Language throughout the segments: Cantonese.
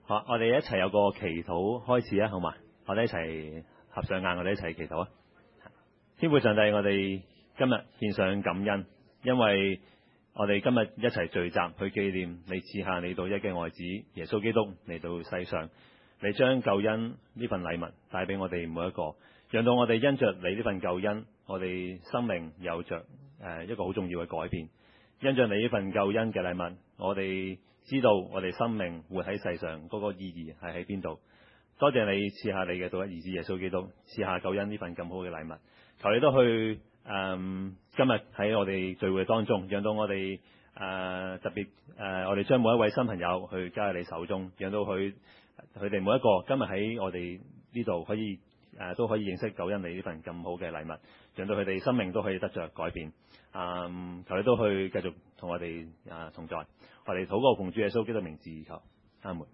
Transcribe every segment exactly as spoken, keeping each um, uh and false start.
好，我哋一齊有個祈禱開始啊，好嘛？我哋一齊合上眼，我哋一齊祈禱啊！天父上帝，我哋今日獻上感恩，因為我哋今日一齊聚集去紀念你賜下你獨一嘅愛子耶穌基督嚟到世上，你將救恩呢份禮物帶俾我哋每一個，讓到我哋因着你呢份救恩，我哋生命有着誒一個好重要嘅改變。因着你呢份救恩嘅禮物，我哋知道我哋生命活喺世上嗰個意義係喺邊度。多謝你賜下你嘅獨一兒子耶穌基督，賜下救恩呢份咁好嘅禮物。求你都去誒、嗯、今日喺我哋聚會當中，讓到我哋誒、呃、特別誒、呃、我哋將每一位新朋友去交喺你手中，讓到佢佢哋每一個今日喺我哋呢度可以誒、呃、都可以認識救恩你呢份咁好嘅禮物，讓到佢哋生命都可以得着改變。嗯，求你都去繼續同我哋啊同在，我哋禱告奉主耶穌基督名字求，阿門。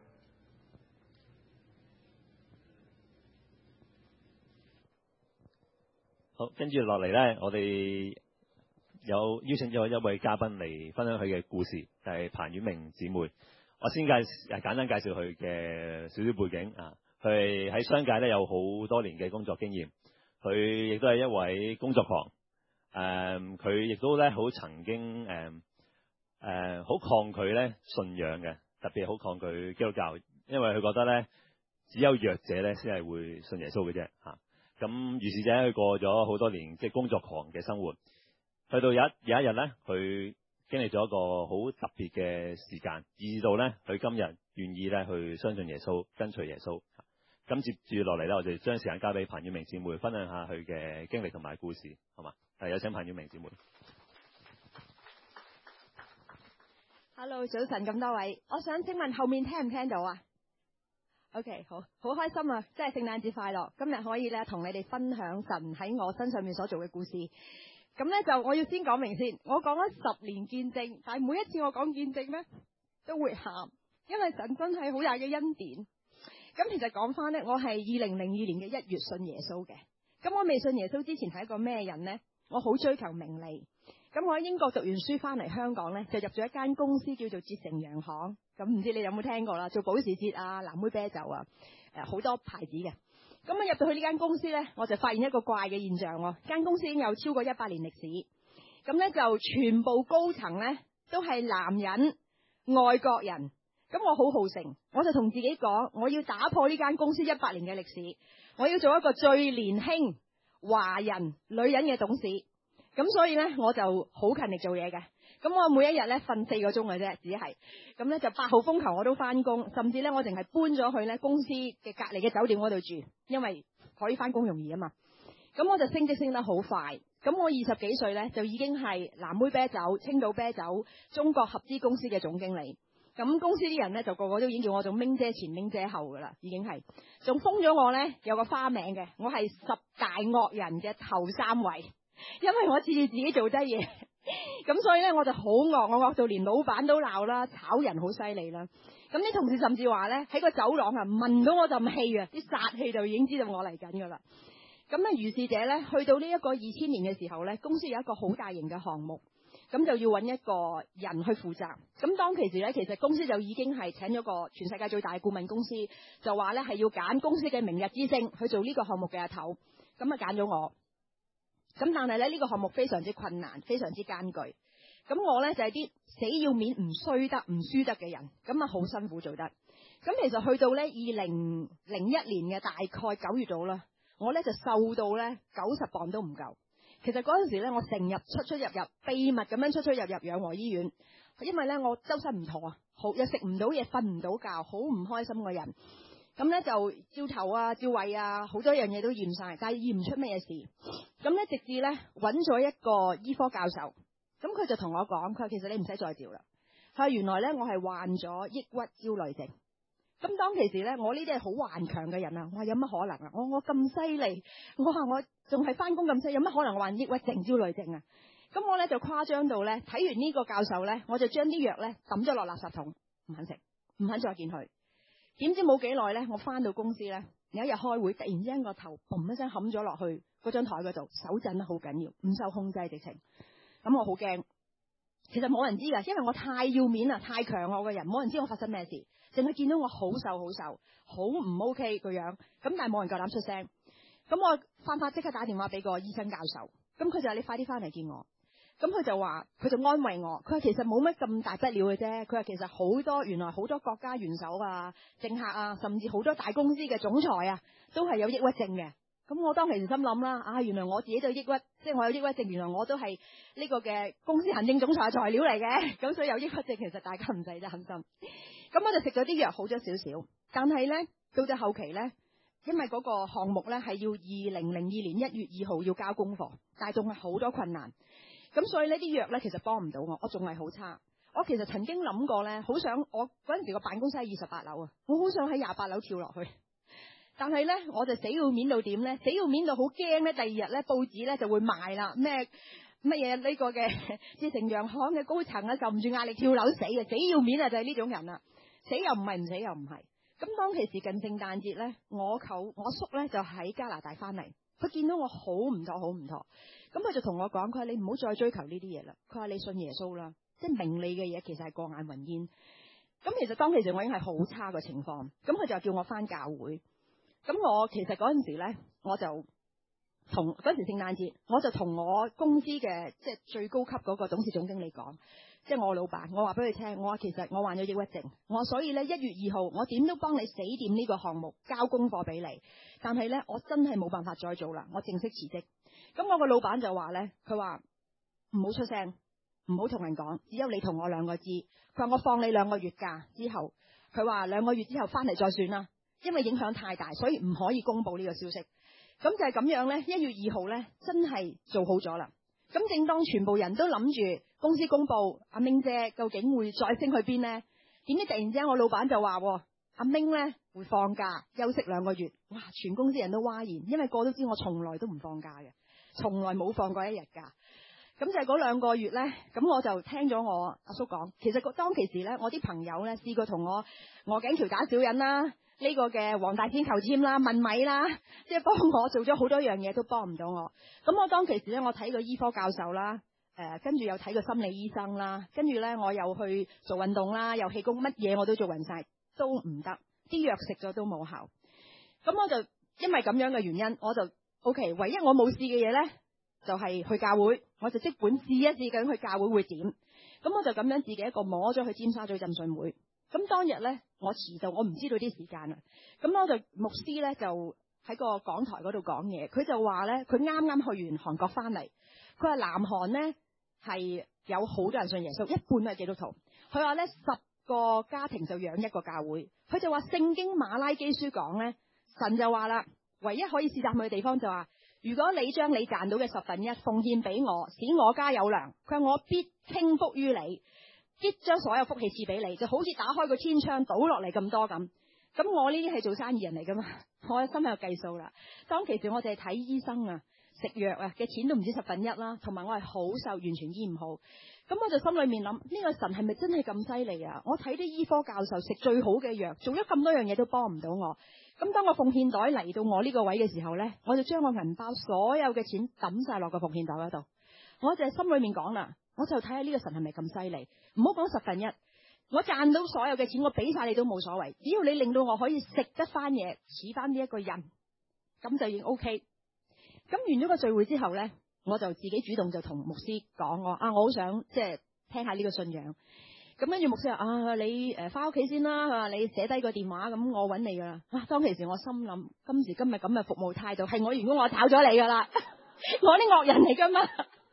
好，跟住落嚟咧，我哋有邀請咗一位嘉賓嚟分享佢嘅故事，就係、是、彭婉明姊妹。我先介誒簡單介紹佢嘅少少背景啊，佢喺商界咧有好多年嘅工作經驗，佢亦都係一位工作狂。誒，佢亦、um, 都咧好曾經誒誒好抗拒咧信仰嘅，特別好抗拒基督教，因為佢覺得咧只有弱者咧先係會信耶穌嘅啫嚇。咁於是者佢過咗好多年即係工作狂嘅生活，去到有一有一日咧，佢經歷咗一個好特別嘅時間，以至到咧佢今日願意咧去相信耶穌，跟隨耶穌。咁接住落嚟咧，我哋將時間交俾彭婉明姊妹分享下佢嘅經歷同埋故事，好嘛？係有請彭婉明姊妹。 Hello， 早晨咁多位，我想請問後面聽唔聽到啊 ？OK， 好，好開心啊！即係聖誕節快樂，今日可以咧同你哋分享神喺我身上面所做嘅故事。咁咧就我要先講明先，我講咗十年見證，但係每一次我講見證咧都會喊，因為神真係好大嘅恩典。咁其實講翻咧，我係二零零二年嘅一月信耶穌嘅。咁我未信耶穌之前係一個咩人呢？我好追求名利。咁我喺英國讀完書翻嚟香港咧，就入咗一間公司叫做捷成洋行。咁唔知你有冇聽過啦？做保時捷啊、藍莓啤酒啊，誒好多牌子嘅。咁我入到去呢間公司咧，我就發現一個怪嘅現象喎。間公司已經有超過一百年歷史。咁咧就全部高層咧都係男人、外國人。咁我好好勝，我就同自己講，我要打破呢間公司一百年嘅歷史，我要做一個最年輕華人女人嘅董事。咁所以呢，我就好勤力做嘢嘅。咁我每一日呢瞓四個鐘嘅啫，只係咁呢就八號風球我都翻工，甚至呢我淨係搬咗去呢公司嘅隔籬嘅酒店嗰度住，因為可以翻工容易啊嘛。咁我就升職升得好快。咁我二十幾歲呢，就已經係藍莓啤酒、青島啤酒中國合資公司嘅總經理。咁公司啲人咧就個個都已經叫我做明姐前明姐後噶啦，已經係仲封咗我咧有個花名嘅，我係十大惡人嘅頭三位，因為我次次自己做低嘢，咁所以咧我就好惡，我惡到連老闆都鬧啦，炒人好犀利啦。咁啲同事甚至話咧喺個走廊啊聞到我陣氣啊，啲殺氣就已經知道我嚟緊噶啦。咁啊如是者咧去到呢一個二千年嘅時候咧，公司有一個好大型嘅項目。咁就要揾一個人去負責。咁當其時咧，其實公司就已經係請咗個全世界最大嘅顧問公司，就話咧係要揀公司嘅明日之星去做呢個項目嘅阿頭。咁啊揀咗我。咁但係咧呢個項目非常之困難，非常之艱巨。咁我咧就係啲死要面唔衰得唔輸得嘅人，咁啊好辛苦做得。咁其實去到咧二零零一年嘅大概九月度啦，我咧就瘦到咧九十磅都唔夠。其實嗰陣時咧，我成日出出入入，秘密咁樣出出入入養和醫院，因為咧我周身唔妥啊，好又食唔到嘢，瞓唔到覺，好唔開心個人。咁咧就照頭啊、照胃啊，好多樣嘢都驗晒，但係驗唔出咩事。咁咧直至咧揾咗一個醫科教授，咁佢就同我講，佢話其實你唔使再照啦。佢話原來咧我係患咗抑鬱焦慮症。咁當其時咧，我呢啲係好頑強嘅人啊！我話有乜可能啊？我我咁犀利，我話我仲係翻工咁犀，有乜可能患抑鬱症、焦慮症啊？咁我咧就誇張到咧，睇完呢個教授咧，我就將啲藥咧抌咗落垃圾桶，唔肯食，唔肯再見佢。點知冇幾耐咧，我翻到公司咧，有一日開會，突然之間個頭嘣一聲冚咗落去嗰張台嗰度，手震得好緊要，唔受控制直情。咁我好驚。 其實冇人知噶，因為我太要面啦，太強我個人，冇人知我發生咩事，淨係見到我好瘦好瘦，好唔 OK 個樣，咁但係冇人夠膽出聲。咁我翻返即刻打電話俾個醫生教授，咁佢就話你快啲翻嚟見我。咁佢就話佢就安慰我，佢話其實冇乜咁大不了嘅啫。佢話其實好多原來好多國家元首啊、政客啊，甚至好多大公司嘅總裁啊，都係有抑鬱症嘅。咁我當其時心諗啦，啊原來我自己就抑鬱，即係我有抑鬱症，原來我都係呢個嘅公司行政總裁材料嚟嘅。咁所以有抑鬱症，其實大家唔使擔心。咁我就食咗啲藥好咗少少，但係咧到咗後期咧，因為嗰個項目咧係要二零零二年一月二號要交功課，但係仲係好多困難。咁所以呢啲藥咧其實幫唔到我，我仲係好差。我其實曾經諗過咧，好想我嗰陣時個辦公室喺二十八樓啊，我好想喺廿八樓跳落去。但係咧，我就死要面到點咧？死要面到好驚咧！第二日咧，報紙咧就會賣啦，咩乜嘢呢個嘅即係成陽行嘅高層啊，受唔住壓力跳樓死嘅，死要面啊，就係呢種人啦。死又唔係，唔死又唔係。咁當其時近聖誕節咧，我舅我叔咧就喺加拿大翻嚟，佢見到我好唔妥，好唔妥。咁佢就同我講，佢話你唔好再追求呢啲嘢啦。佢話你信耶穌啦，即係名利嘅嘢其實係過眼雲煙。咁其實當其時我已經係好差嘅情況，咁佢就叫我翻教會。咁我其實嗰陣時咧，我就同嗰陣時聖誕節，我就同我公司嘅即係最高級嗰個董事總經理講，即係我老闆，我話俾佢聽，我話其實我患咗抑鬱症，我所以咧一月二號我點都幫你死掂呢個項目，交功課俾你，但係咧我真係冇辦法再做啦，我正式辭職。咁我個老闆就話咧，佢話唔好出聲，唔好同人講，只有你同我兩個知。佢話我放你兩個月假之後，佢話兩個月之後翻嚟再算啦。因為影響太大，所以唔可以公布呢個消息。咁就係咁樣呢，一月二號呢，真係做好咗啦。咁正當全部人都諗住公司公布阿明姐究竟會再升去邊呢？點知突然之間我老闆就話阿明呢會放假休息兩個月。哇！全公司人都嘩然，因為個都知我從來都唔放假嘅，從來冇放過一日假。咁就係嗰兩個月呢，咁我就聽咗我阿叔講，其實當其時呢，我啲朋友呢試過同我鵝頸橋打小人啦，呢個嘅黃大仙求籤啦、問米啦，即係幫我做咗好多樣嘢，都幫唔到我。咁我當其時呢，我睇過醫科教授啦，誒跟住又睇過心理醫生啦，跟住呢，我又去做運動啦，又氣功，乜嘢我都做勻晒，都唔得，啲藥食咗都冇效。咁我就因為咁樣嘅原因，我就 OK，唯一我冇試嘅嘢呢，就係去教會，我就即管試一試究竟去教會會點。咁我就咁樣自己一個摸咗去尖沙咀浸信會。咁當日咧，我遲到，我唔知道啲時間啦。咁我就牧師咧就喺個講台嗰度講嘢，佢就話咧，佢啱啱去完韓國翻嚟，佢話南韓咧係有好多人信耶穌，一半都係基督徒。佢話咧十個家庭就養一個教會。佢就話聖經馬拉基書講咧，神就話啦，唯一可以試探佢嘅地方就話，如果你將你賺到嘅十分一奉獻俾我，使我家有糧，佢話我必傾福於你。必將所有福氣賜俾你，就好似打開個天窗倒落嚟咁多咁。咁我呢啲係做生意人嚟噶嘛，我嘅心喺度計數啦。當其時我哋係睇醫生啊、食藥啊嘅錢都唔止十分一啦，同埋我係好瘦，完全醫唔好。咁我就心裏面諗，呢個神係咪真係咁犀利啊？我睇啲醫科教授食最好嘅藥，做咗咁多樣嘢都幫唔到我。咁當我奉獻袋嚟到我呢個位嘅時候呢，我就將我銀包所有嘅錢抌晒落個奉獻袋嗰度。我就係心裏面講啦。我就睇下呢個神係咪咁犀利，唔好講十分一，我賺到所有嘅錢，我俾晒你都冇所謂，只要你令到我可以食得翻嘢，似翻呢一個人，咁就已經 OK。咁完咗個聚會之後呢，我就自己主動就同牧師講我啊，我好想即係聽下呢個信仰。咁跟住牧師話啊，你誒翻屋企先啦，佢話你寫低個電話，咁我揾你噶啦。啊，當其時我心諗，今時今日咁嘅服務態度，係我員工我炒咗你噶啦，我啲惡人嚟噶嘛。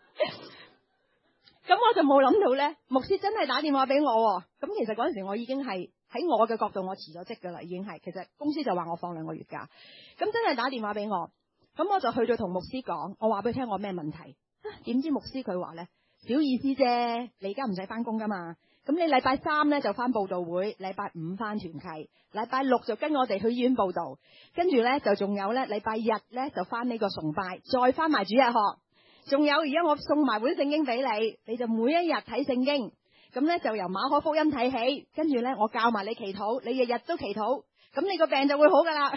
咁我就冇諗到咧，牧師真係打電話俾我。咁其實嗰陣時我已經係喺我嘅角度，我辭咗職噶啦，已經係。其實公司就話我放兩個月假。咁真係打電話俾我，咁我就去到同牧師講，我話俾佢聽我咩問題。點知牧師佢話咧，小意思啫，你而家唔使翻工噶嘛。咁你禮拜三咧就翻佈道會，禮拜五翻團契，禮拜六就跟我哋去醫院報道，跟住咧就仲有咧禮拜日咧就翻呢個崇拜，再翻埋主日學。仲有而家我送埋本聖經俾你，你就每一日睇聖經，咁咧就由馬可福音睇起，跟住咧我教埋你祈禱，你日日都祈禱，咁你個病就會好噶啦。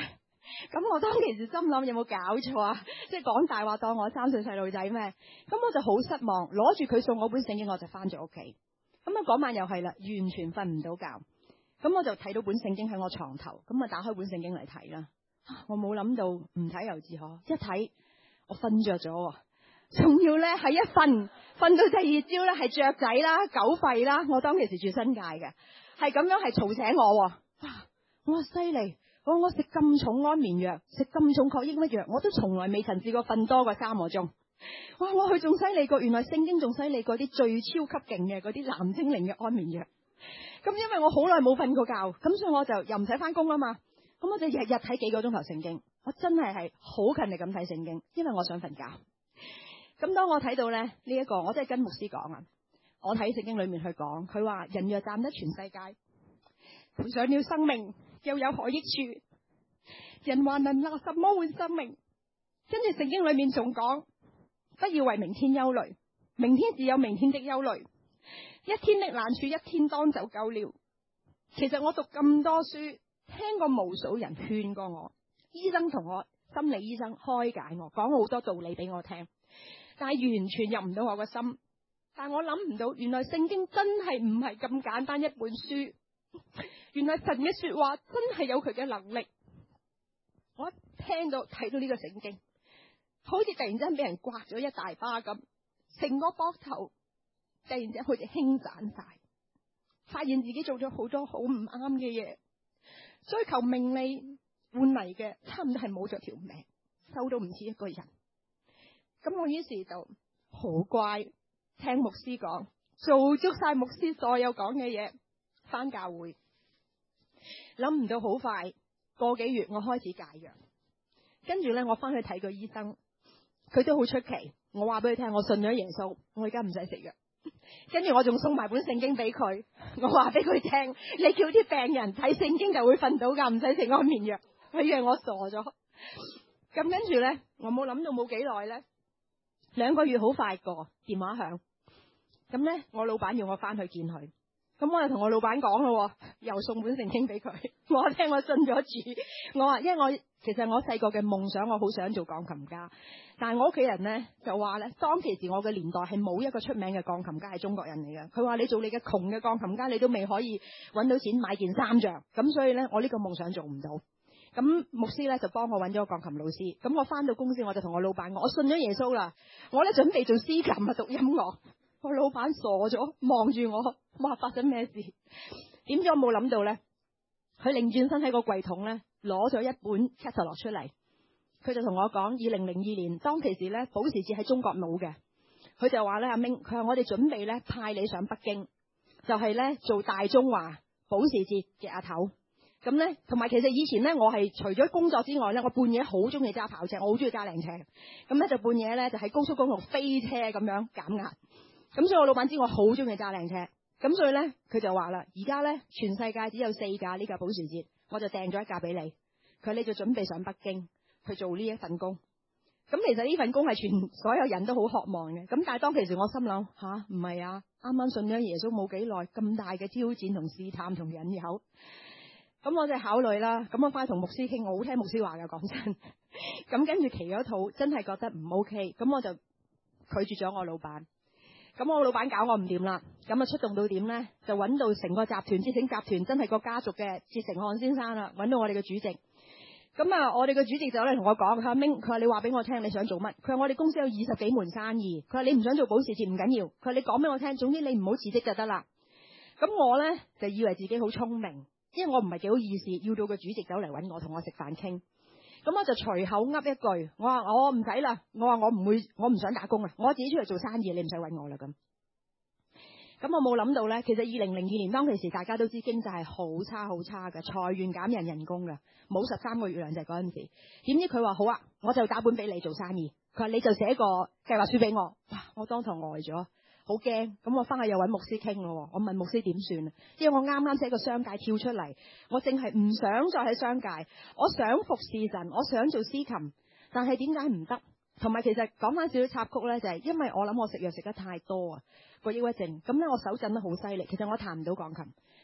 咁我當其時心諗有冇搞錯啊？即係講大話當我三歲細路仔咩？咁我就好失望，攞住佢送我本聖經我就翻咗屋企。咁啊嗰晚又係啦，完全瞓唔到覺。咁我就睇到本聖經喺我床頭，咁啊打開本聖經嚟睇啦。我冇諗到唔睇又自可，一睇我瞓着咗，仲要咧係一瞓瞓到第二朝咧係雀仔啦、狗吠啦。我當其時住新界嘅，係咁樣係嘈醒我。哇！我話犀利，我我食咁重安眠藥，食咁重確抑鬱藥，我都從來未曾試過瞓多過三個鐘。哇！我佢仲犀利過，原來聖經仲犀利過啲最超級勁嘅嗰啲藍精靈嘅安眠藥。咁因為我好耐冇瞓過覺，咁所以我就又唔使翻工啦嘛。咁我就日日睇幾個鐘頭聖經，我真係係好勤力咁睇聖經，因為我想瞓覺。咁當我睇到咧呢一個，我真係跟牧師講啊，我睇聖經裏面去講，佢話人若賺得全世界，賠上了生命，又有何益處？人還能拿什麼換生命？跟住聖經裏面仲講，不要為明天憂慮，明天自有明天的憂慮，一天的難處一天當就夠了。其實我讀咁多書，聽過無數人勸過我，醫生同我心理醫生開解我，講好多道理俾我聽，但係完全入唔到我個心。但我諗唔到，原來聖經真係唔係咁簡單一本書，原來神嘅說話真係有佢嘅能力。我一聽到睇到呢個聖經，好似突然之間俾人刮咗一大巴咁，成個膊頭突然之間好似輕散晒，發現自己做咗好多好唔啱嘅嘢，追求名利換嚟嘅差唔多係冇咗條命，瘦到唔似一個人。咁我於是就好乖，聽牧師講，做足晒牧師所有講嘅嘢，返教會。諗唔到好快個幾月我開始戒藥，跟住咧我翻去睇個醫生，佢都好出奇。我話俾佢聽，我信咗耶穌，我而家唔使食藥。跟住我仲送埋本聖經俾佢，我話俾佢聽，你叫啲病人睇聖經就會瞓到噶，唔使食安眠藥。佢以為我傻咗。咁跟住咧，我冇諗到冇幾耐咧，兩個月好快過，電話響。咁咧，我老闆要我翻去見佢。咁我又同我老闆講咯，又送本聖經俾佢。我聽我信咗主，我話因為我其實我細個嘅夢想，我好想做鋼琴家。但係我屋企人咧就話咧，當其時我嘅年代係冇一個出名嘅鋼琴家係中國人嚟嘅。佢話你做你嘅窮嘅鋼琴家，你都未可以搵到錢買件衫着。咁所以咧，我呢個夢想做唔到。咁牧師咧就幫我搵咗個鋼琴老師。咁我翻到公司我就同我老闆講，我信咗耶穌啦，我咧準備做司琴啊，讀音樂。我老闆傻咗，望住我，哇！發生咩事？點知我冇諗到咧，佢擰轉身喺個櫃桶咧，攞咗一本 catalog 出嚟。佢就同我講，二零零二年當其時咧，保時捷喺中國冇嘅。佢就話咧，阿明，佢話我哋準備咧派你上北京，就係咧做大中華保時捷嘅阿頭。咁咧，同埋其實以前咧，我係除咗工作之外咧，我半夜好中意揸跑車，我好中意揸靚車。咁咧就半夜咧就喺高速公路飛車咁樣減壓。咁所以我老闆知我好中意揸靚車，咁所以咧佢就話啦，而家咧全世界只有四架呢架保時捷，我就訂咗一架俾你。佢話你就準備上北京去做呢一份工。咁其實呢份工係全所有人都好渴望嘅。咁但係當其時我心諗吓，唔係啊，啱啱信咗耶穌冇幾耐，咁大嘅挑戰同試探同引誘。咁我就考慮啦。咁我翻去同牧師傾，我好聽牧師話㗎，講真。咁跟住祈咗禱，真係覺得唔 OK，咁我就拒絕咗我老闆。咁我老闆搞我唔掂啦，咁啊出動到點咧？就揾到成個集團，捷成集團真係個家族嘅捷成漢先生啦，揾到我哋嘅主席。咁啊，我哋嘅主席就嚟同我講，佢話明，佢話你話俾我聽你想做乜？佢話我哋公司有二十幾門生意，佢話你唔想做保時捷唔緊要，佢話你講俾我聽，總之你唔好辭職就得啦。咁我咧就以為自己好聰明，因為我唔係幾好意思，要到個主席走嚟揾我同我食飯傾。咁我就隨口噏一句，我話我唔使啦，我話我唔會，我唔想打工啦，我自己出嚟做生意，你唔使揾我啦咁。咁我冇諗到咧，其實二零零二年當其時大家都知經濟係好差好差嘅，裁員減人人工嘅，冇十三個月糧就係嗰陣時。點知佢話好啊，我就打本俾你做生意。佢話你就寫個計劃書俾我。哇！我當堂呆咗。好驚，咁我翻去又揾牧師傾咯。我問牧師點算啊？因為我啱啱喺個商界跳出嚟，我淨係唔想再喺商界，我想服侍神，我想做司琴，但係點解唔得？同埋其實講翻少少插曲咧，就係因為我諗我食藥食得太多啊，個抑鬱症，咁咧我手震得好犀利。其實我彈唔到鋼琴，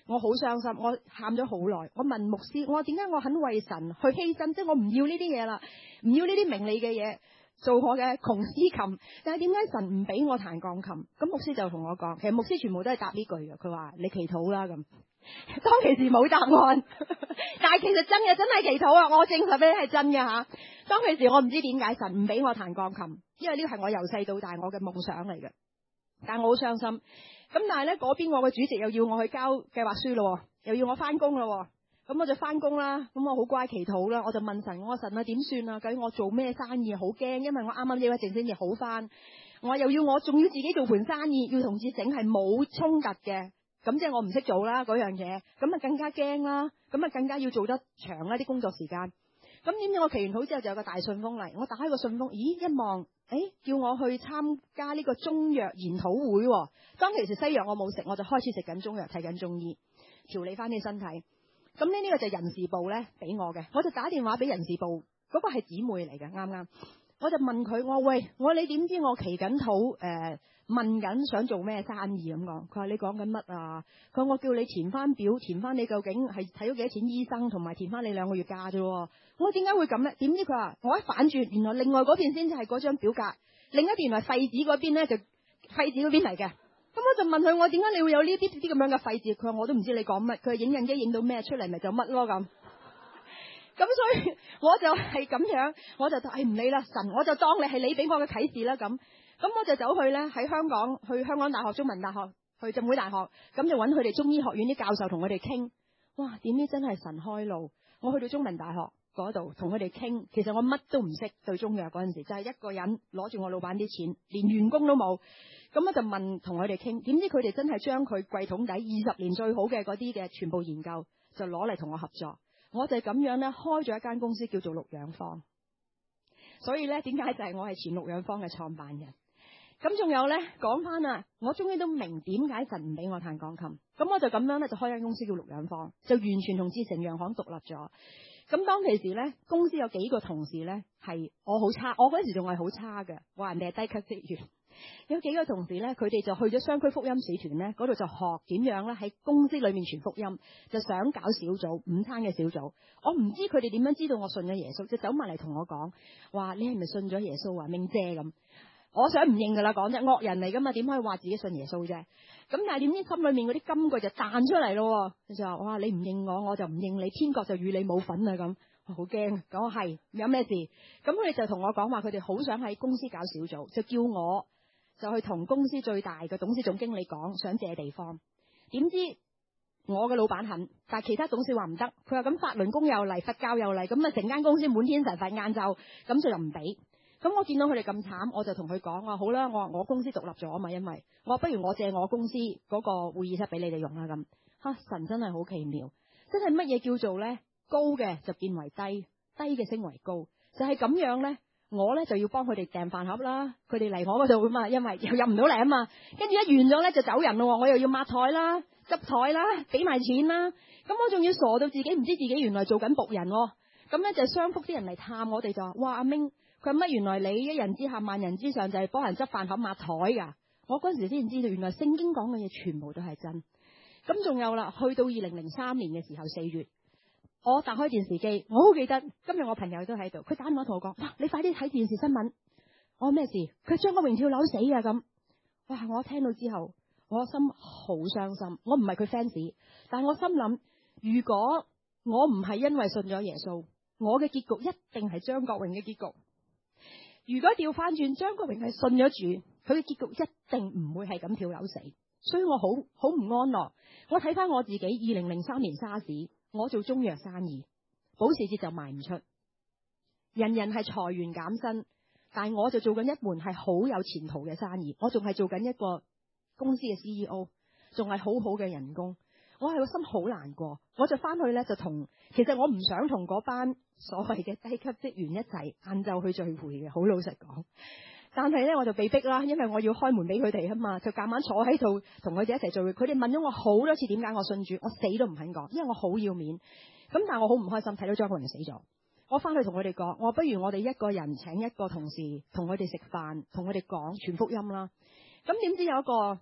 我好傷心，我喊咗好耐。我問牧師，我話點解我肯為神去犧牲？即係我唔要呢啲嘢啦，唔要呢啲名利嘅嘢，做我嘅窮司琴。但係點解神唔俾我彈鋼琴？咁牧師就同我講，其實牧師全部都係答呢句嘅。佢話你祈禱啦咁。當其時冇答案，但係其實真嘅真係祈禱啊！我證實俾你係真嘅吓。當其時我唔知點解神唔俾我彈鋼琴，因為呢個係我由細到大我嘅夢想嚟嘅。但係我好傷心。咁但係咧嗰邊我嘅主席又要我去交計劃書咯，又要我翻工咯。咁我就翻工啦。咁我好乖祈禱啦，我就問神，我話神啊，點算啊？究竟我做咩生意？好驚，因為我啱啱抑鬱症先至好翻。我又要我仲要自己做盤生意，要同志整係冇衝突嘅。咁即係我唔識做啦嗰樣嘢，咁啊更加驚啦，咁啊更加要做得長啦啲工作時間。咁點知我祈完禱之後就有個大信封嚟，我打開個信封，咦一望，誒叫我去參加呢個中藥研討會。當其時西藥我冇食，我就開始食緊中藥，睇緊中醫，調理翻啲身體。咁呢呢個就係人事部咧俾我嘅，我就打電話俾人事部，嗰個係姊妹嚟嘅，啱啱。我就問佢，我喂，我你點知我祈緊禱誒？問緊想做咩生意咁講，佢話你講緊乜啊？佢話我叫你填翻表，填翻你究竟係睇咗幾多錢醫生，同埋填翻你兩個月假啫。我話點解會咁咧？點知佢話我一反轉，原來另外嗰邊先至係嗰張表格，另一邊原來廢紙嗰邊咧就廢紙嗰邊嚟嘅。咁我就問佢，我點解你會有呢啲啲咁樣嘅廢紙？佢話我都唔知你講乜，佢影印機影到咩出嚟咪就乜咯咁。咁所以我就係咁樣，我就誒唔理啦，神我就當你係你俾我嘅啟示啦咁。咁我就走去咧喺香港，去香港大學、中文大學、去浸會大學，咁就揾佢哋中醫學院啲教授同佢哋傾。哇！點知真係神開路，我去到中文大學嗰度同佢哋傾。其實我乜都唔識對中藥嗰陣時，就係一個人攞住我老闆啲錢，連員工都冇。咁我就問同佢哋傾，點知佢哋真係將佢櫃桶底二十年最好嘅嗰啲嘅全部研究，就攞嚟同我合作。我就咁樣咧開咗一間公司叫做綠養坊。所以咧點解就係我係前綠養坊嘅創辦人。咁仲有咧，講翻啊，我終於都明點解神唔俾我彈鋼琴。咁我就咁樣咧，就開間公司叫綠養坊，就完全同志成洋行獨立咗。咁當其時咧，公司有幾個同事咧係我好差，我嗰時仲係好差嘅，話人哋係低級職員。有幾個同事咧，佢哋就去咗雙區福音使團咧，嗰度就學點樣咧喺公司裏面傳福音，就想搞小組午餐嘅小組。我唔知佢哋點樣知道我信咗耶穌，就走埋嚟同我講，話你係咪信咗耶穌啊，明姐咁。我想唔認噶啦，講啫，惡人嚟噶嘛，點可以話自己信耶穌啫？咁但係點知心裏面嗰啲金句就彈出嚟咯，佢就話：哇，你唔認我，我就唔認你，天國就與你冇份啊！咁我好驚，咁我係有咩事？咁佢哋就同我講話，佢哋好想喺公司搞小組，就叫我就去同公司最大嘅董事總經理講，想借地方。點知我嘅老闆肯，但係其他董事話唔得。佢話咁法輪功又嚟，佛教又嚟，咁啊成間公司滿天神佛晏晝，咁佢就唔俾。咁我見到佢哋咁慘，我就同佢講話好啦，我話我公司獨立咗啊嘛，因為我話不如我借我公司嗰個會議室俾你哋用啦咁。吓、啊、神真係好奇妙，真係乜嘢叫做咧高嘅就變為低，低嘅升為高，就係、是、咁樣咧。我咧就要幫佢哋訂飯盒啦，佢哋嚟我嗰度噶嘛，因為又入唔到嚟啊嘛。跟住一完咗咧就走人咯，我又要抹台啦、執台啦、俾埋錢啦。咁我仲要傻到自己唔知自己原來做緊僕人。咁咧就商福啲人嚟探我哋就話：哇，阿明，佢乜原來你一人之下萬人之上，就係幫人執飯盒抹台噶。我嗰時先知道原來聖經講嘅嘢全部都係真。咁仲有啦，去到二零零三年嘅時候四月。我打開電視機，我好記得今日我朋友都喺度，佢打電話同我講：哇，你快啲睇電視新聞！我話咩事？佢張國榮跳樓死啊！咁，哇！我聽到之後，我心好傷心。我唔係佢 fans，但係我心諗，如果我唔係因為信咗耶穌，我嘅結局一定係張國榮嘅結局。如果調翻轉，張國榮係信咗主，佢嘅結局一定唔會係咁跳樓死。所以我好好唔安樂。我睇翻我自己，二零零三年沙士。我做中藥生意，保時捷就賣唔出，人人係裁員減薪，但係我就做緊一門係好有前途嘅生意，我仲係做緊一個公司嘅 C E O， 仲係好好嘅人工，我係個心好難過，我就翻去咧就同，其實我唔想同嗰班所謂嘅低級職員一齊晏晝去聚會嘅，好老實講。但係咧我就被逼啦，因為我要開門俾佢哋啊嘛，就夾硬坐喺度同佢哋一齊聚會。佢哋問咗我好多次點解我信主，我死都唔肯講，因為我好要面。咁但係我好唔開心，睇到張國榮死咗。我翻去同佢哋講，我不如我哋一個人請一個同事同佢哋食飯，同佢哋講傳福音啦。咁點知有一個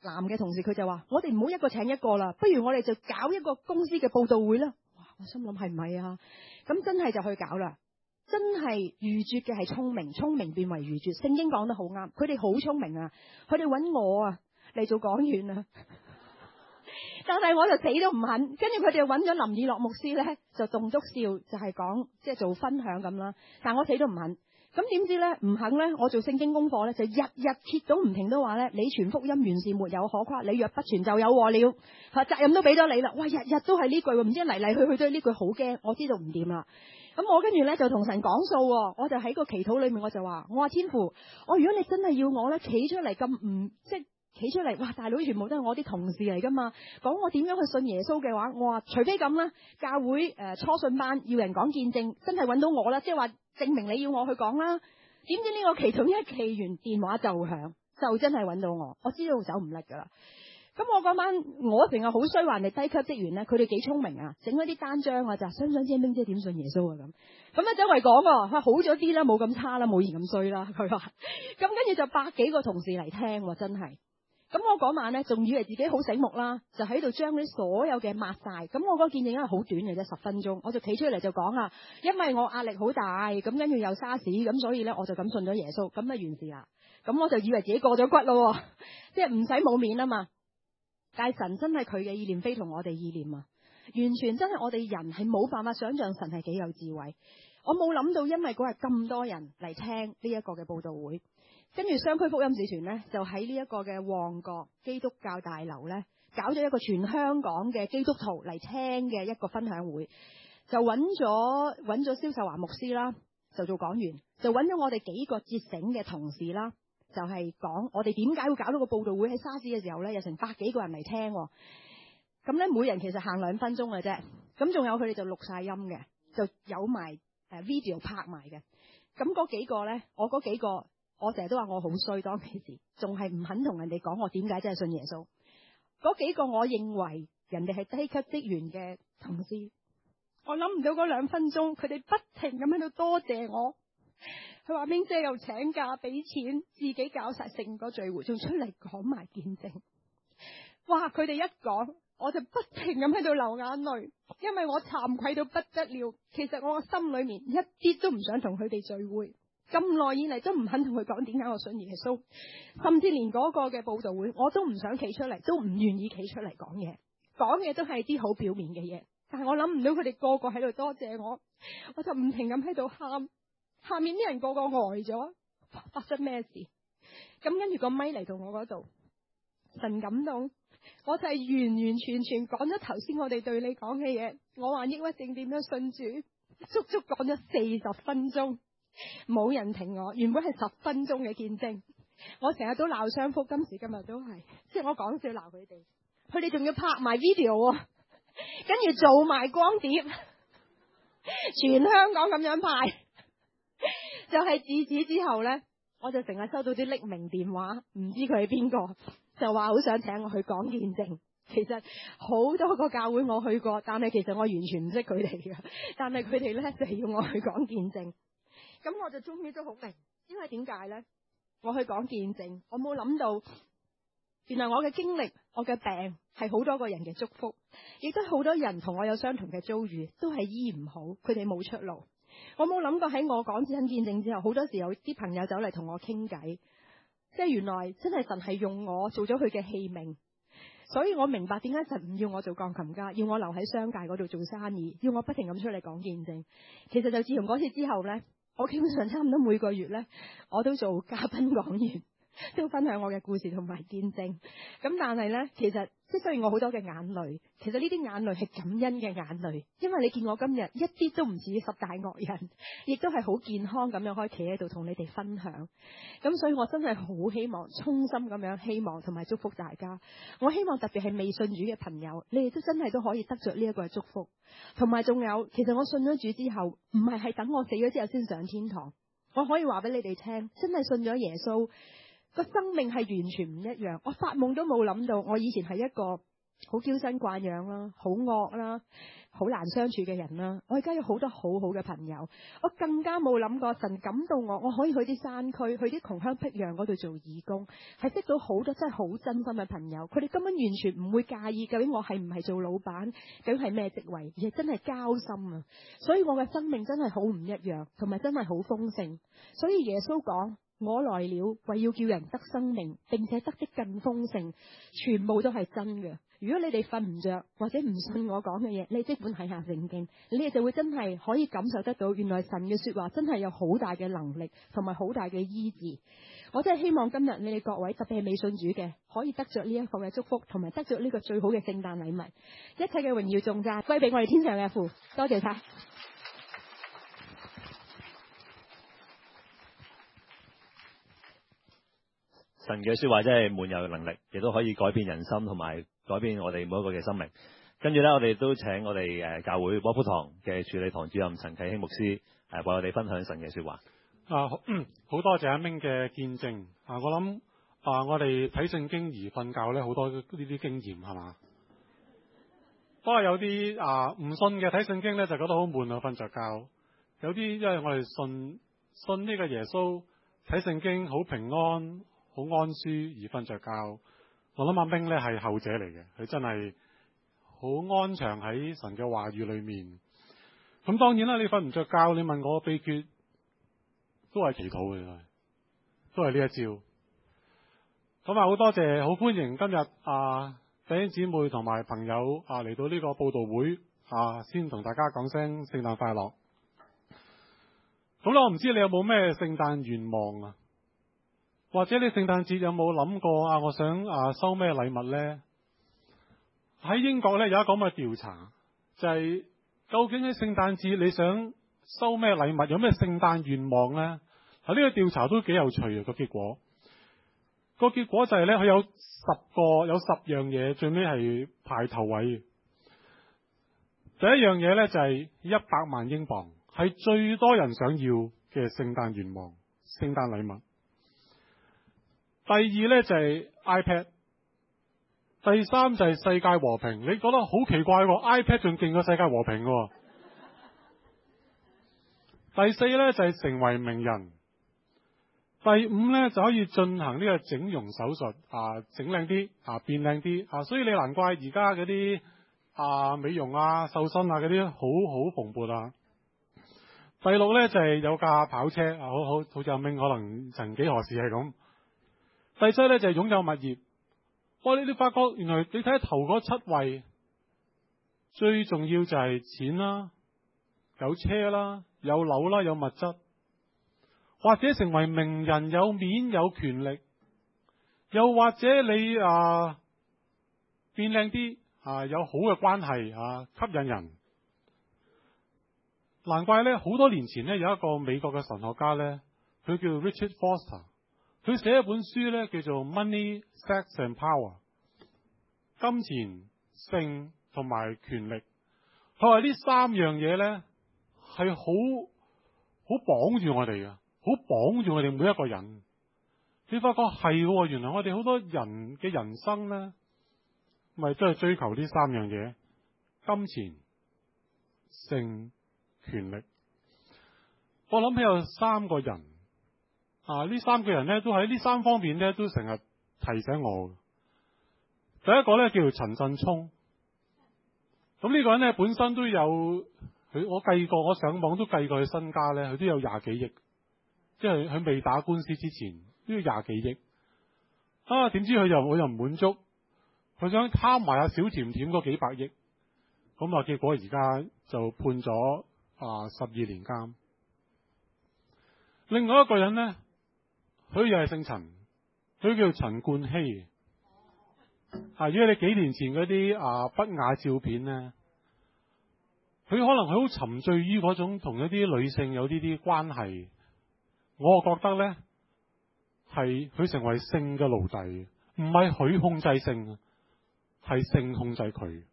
男嘅同事佢就話：我哋唔好一個請一個啦，不如我哋就搞一個公司嘅報道會啦。哇！我心諗係唔係啊？咁真係就去搞啦。真係愚拙嘅係聰明，聰明變為愚拙。聖經講得好啱，佢哋好聰明啊！佢哋揾我啊嚟做講員啊，但係我就死都唔肯。跟住佢哋揾咗林以諾牧師咧，就棟篤笑，就係講即係做分享咁啦。但我死都唔肯。咁點知咧唔肯咧？我做聖經功課咧，就日日揭到唔停都話咧：你傳福音原是沒有可誇，你若不傳就有禍了。係責任都俾咗你啦。哇！日日都係呢句，唔知嚟嚟去去都係呢句，好驚。我知道唔掂啦。咁我跟住咧就同神講數，我就喺個祈禱裏面我就話：我話天父，我如果你真係要我咧，企出嚟咁唔即係企出嚟，哇！大佬全部都係我啲同事嚟噶嘛，講我點樣去信耶穌嘅話，我話除非咁啦，教會誒、呃、初信班要人講見證，真係揾到我啦，即係話證明你要我去講啦。點知呢個其中一祈完電話就響，就真係揾到我，我知道走唔甩噶啦。咁我嗰晚我成日好衰，話人哋低級職員咧，佢哋幾聰明啊，整嗰啲單張啊，就想想知冰姐點信耶穌啊咁。咁咧周圍講喎，好咗啲啦，冇咁差啦，冇以前咁衰啦。佢話咁跟住就百幾個同事嚟聽，真係。咁我嗰晚咧仲以為自己好醒目啦，就喺度將啲所有嘅抹晒。咁我嗰個見證因為好短嘅啫，十分鐘，我就企出嚟就講啊，因為我壓力好大，咁跟住又沙士，咁所以咧我就咁信咗耶穌，咁啊完事啦。咁我就以為自己過咗骨咯，即係唔使冇面啊嘛。但係神真係佢嘅意念非同我哋意念啊，完全真係我哋人係冇辦法想象神係幾有智慧。我冇諗到，因為嗰日咁多人嚟聽呢一個嘅佈道會，跟住雙區福音使團呢，就喺呢一個嘅旺角基督教大樓呢，搞咗一個全香港嘅基督徒嚟聽嘅一個分享會，就揾咗揾咗蕭秀華牧師啦，就做講員，就揾咗我哋幾個節省嘅同事啦。就係講我哋點解會搞到個報道會，喺沙士嘅時候咧，有成百幾個人嚟聽，咁咧每人其實行兩分鐘嘅啫，咁仲有佢哋就錄晒音嘅，就有埋誒 video 拍埋嘅，咁嗰幾個咧，我嗰幾個，我成日都話我好衰，當其時仲係唔肯同人哋講我點解真係信耶穌，嗰幾個我認為人哋係低級職員嘅同事，我諗唔到嗰兩分鐘，佢哋不停咁喺度多謝我。佢話冰姐又請假俾錢，自己搞晒成個聚會，仲出嚟講埋見證。哇！佢哋一講，我就不停咁喺度流眼淚，因為我慚愧到不得了。其實我個心裏面一啲都唔想同佢哋聚會，咁耐以嚟都唔肯同佢講點解我信耶穌，甚至連嗰個嘅佈道會我都唔想企出嚟，都唔願意企出嚟講嘢，講嘢都係啲好表面嘅嘢。但係我諗唔到佢哋個個喺度多謝我，我就唔停咁喺度喊。下面啲人個個呆咗，發生咩事？咁跟住個咪嚟到我嗰度，神感動，我就係完完全全講咗頭先我哋對你講嘅嘢。我話抑鬱症點樣信主，足足講咗四十分鐘，冇人停我。原本係十分鐘嘅見證，我成日都鬧雙福，今時今日都係，即係我講笑鬧佢哋，佢哋仲要拍埋 video， 跟住做埋光碟，全香港咁樣派。就係自此之後呢，我就成日收到啲匿名電話，唔知佢係邊個，就話好想請我去講見證。其實好多個教會我去過，但係其實我完全唔識佢哋嘅，但係佢哋呢，就係要我去講見證。咁我就終於都好明，因為點解呢？我去講見證，我冇諗到，原來我嘅經歷，我嘅病係好多個人嘅祝福，亦都好多人同我有相同嘅遭遇，都係醫唔好，佢哋冇出路。我冇諗過喺我講親見證之後，好多時候啲朋友走嚟同我傾偈，即係原來真係神係用我做咗佢嘅器皿，所以我明白點解神唔要我做鋼琴家，要我留喺商界嗰度做生意，要我不停咁出嚟講見證。其實就自從嗰次之後呢，我基本上差唔多每個月呢，我都做嘉賓講員，都分享我嘅故事同埋見證。咁但係呢，其實即係雖然我好多嘅眼淚，其實呢啲眼淚係感恩嘅眼淚，因為你見我今日一啲都唔似十大惡人，亦都係好健康咁樣可以企喺度同你哋分享。咁所以我真係好希望，衷心咁樣希望同埋祝福大家。我希望特別係未信主嘅朋友，你哋都真係都可以得着呢一個祝福。同埋仲有，其實我信咗主之後，唔係係等我死咗之後先上天堂。我可以話俾你哋聽，真係信咗耶穌，個生命係完全唔一樣。我發夢都冇諗到，我以前係一個好嬌生慣養啦，好惡啦，好難相處嘅人啦。我而家有好多好好嘅朋友，我更加冇諗過神感動我，我可以去啲山區，去啲窮鄉僻壤嗰度做義工，係識到好多真係好真心嘅朋友。佢哋根本完全唔會介意究竟我係唔係做老闆，究竟係咩職位，而係真係交心啊！所以我嘅生命真係好唔一樣，同埋真係好豐盛。所以耶穌講：我來了，為要叫人得生命，並且得的更豐盛，全部都係真嘅。如果你哋瞓唔着或者唔信我講嘅嘢，你即管睇下聖經，你哋就會真係可以感受得到，原來神嘅說話真係有好大嘅能力，同埋好大嘅醫治。我真係希望今日你哋各位，特別係未信主嘅，可以得着呢一個嘅祝福，同埋得着呢個最好嘅聖誕禮物。一切嘅榮耀頌讚歸俾我哋天上嘅父，多謝晒。 神嘅說話真係滿有能力，亦都可以改變人心，同埋改變我哋每一個嘅生命。跟住咧，我哋都請我哋誒教會波夫堂嘅處理堂主任陳啟興牧師誒為我哋分享神嘅說話。 啊，好、嗯、多謝阿明嘅見證啊！我諗啊，我哋睇聖經而瞓覺咧，好多呢啲經驗係嘛？不過有啲啊唔信嘅睇聖經咧，就覺得好悶啊，瞓着覺。有啲因為我哋信信呢個耶穌，睇聖經好平安、好安舒而瞓着覺。我諗阿明咧係後者嚟嘅，佢真係好安詳喺神嘅話語裏面。咁當然啦，你瞓唔着覺，你問我秘訣，都係祈禱嘅，都係呢一招。咁啊，好多謝，好歡迎今日啊弟兄姊妹同埋朋友啊嚟到呢個佈道會啊，先同大家講聲聖誕快樂。咁咧，我唔知你有冇咩聖誕願望啊？或者你聖誕節有冇諗過啊？我想啊收咩禮物呢？喺英國咧有一個咁嘅調查，就係、是、究竟喺聖誕節你想收咩禮物，有咩聖誕願望呢？啊，呢個調查都幾有趣啊！個結果，個結果就係咧，佢有十個有十樣嘢，最尾係排頭位。第一樣嘢咧就係一百萬英鎊，係最多人想要嘅聖誕願望、聖誕禮物。第二咧就係 iPad， 第三就係世界和平。你覺得好奇怪喎 ，iPad 仲勁過世界和平喎。第四咧就係成為名人。第五咧就可以進行呢個整容手術啊，整靚啲啊，變靚啲啊。所以你難怪而家嗰啲啊美容啊、瘦身啊嗰啲好好蓬勃啊。第六咧就係有架跑車啊，好好好似阿明可能曾幾何時係咁。第七咧就係擁有物業。哇！你你發覺原來你睇下頭嗰七位，最重要就係錢啦，有車啦，有樓啦，有物質，或者成為名人，有面有權力，又或者你啊變靚啲啊，有好嘅關係啊，吸引人。難怪咧，好多年前咧有一個美國嘅神學家咧，佢叫 Richard Foster。佢寫一本書咧，叫做 Money, Sex and Power， 金錢、性同埋權力。佢話呢三樣嘢咧係好好綁住我哋嘅，好綁住我哋每一個人。你發覺係喎，原來我哋好多人嘅人生咧，咪都係追求呢三樣嘢：金錢、性、權力。我諗起有三個人。啊！呢三個人咧，都喺呢三方面咧，都成日提醒我。第一個咧叫做陳振聰，咁呢個人咧本身都有佢，我計過，我上網都計過佢身家咧，佢都有廿幾億，即係佢未打官司之前都要廿幾億。啊！點知佢又我又唔滿足，佢想貪埋阿小甜甜嗰幾百億，咁啊結果而家就判咗啊十二年監。另外一個人咧。佢又係姓陳，佢叫陳冠希。啊，如果你幾年前嗰啲啊不雅照片咧，佢可能佢好沉醉於嗰種同一啲女性有呢啲關係，我覺得咧係佢成為性嘅奴隸，唔係佢控制性，係性控制佢。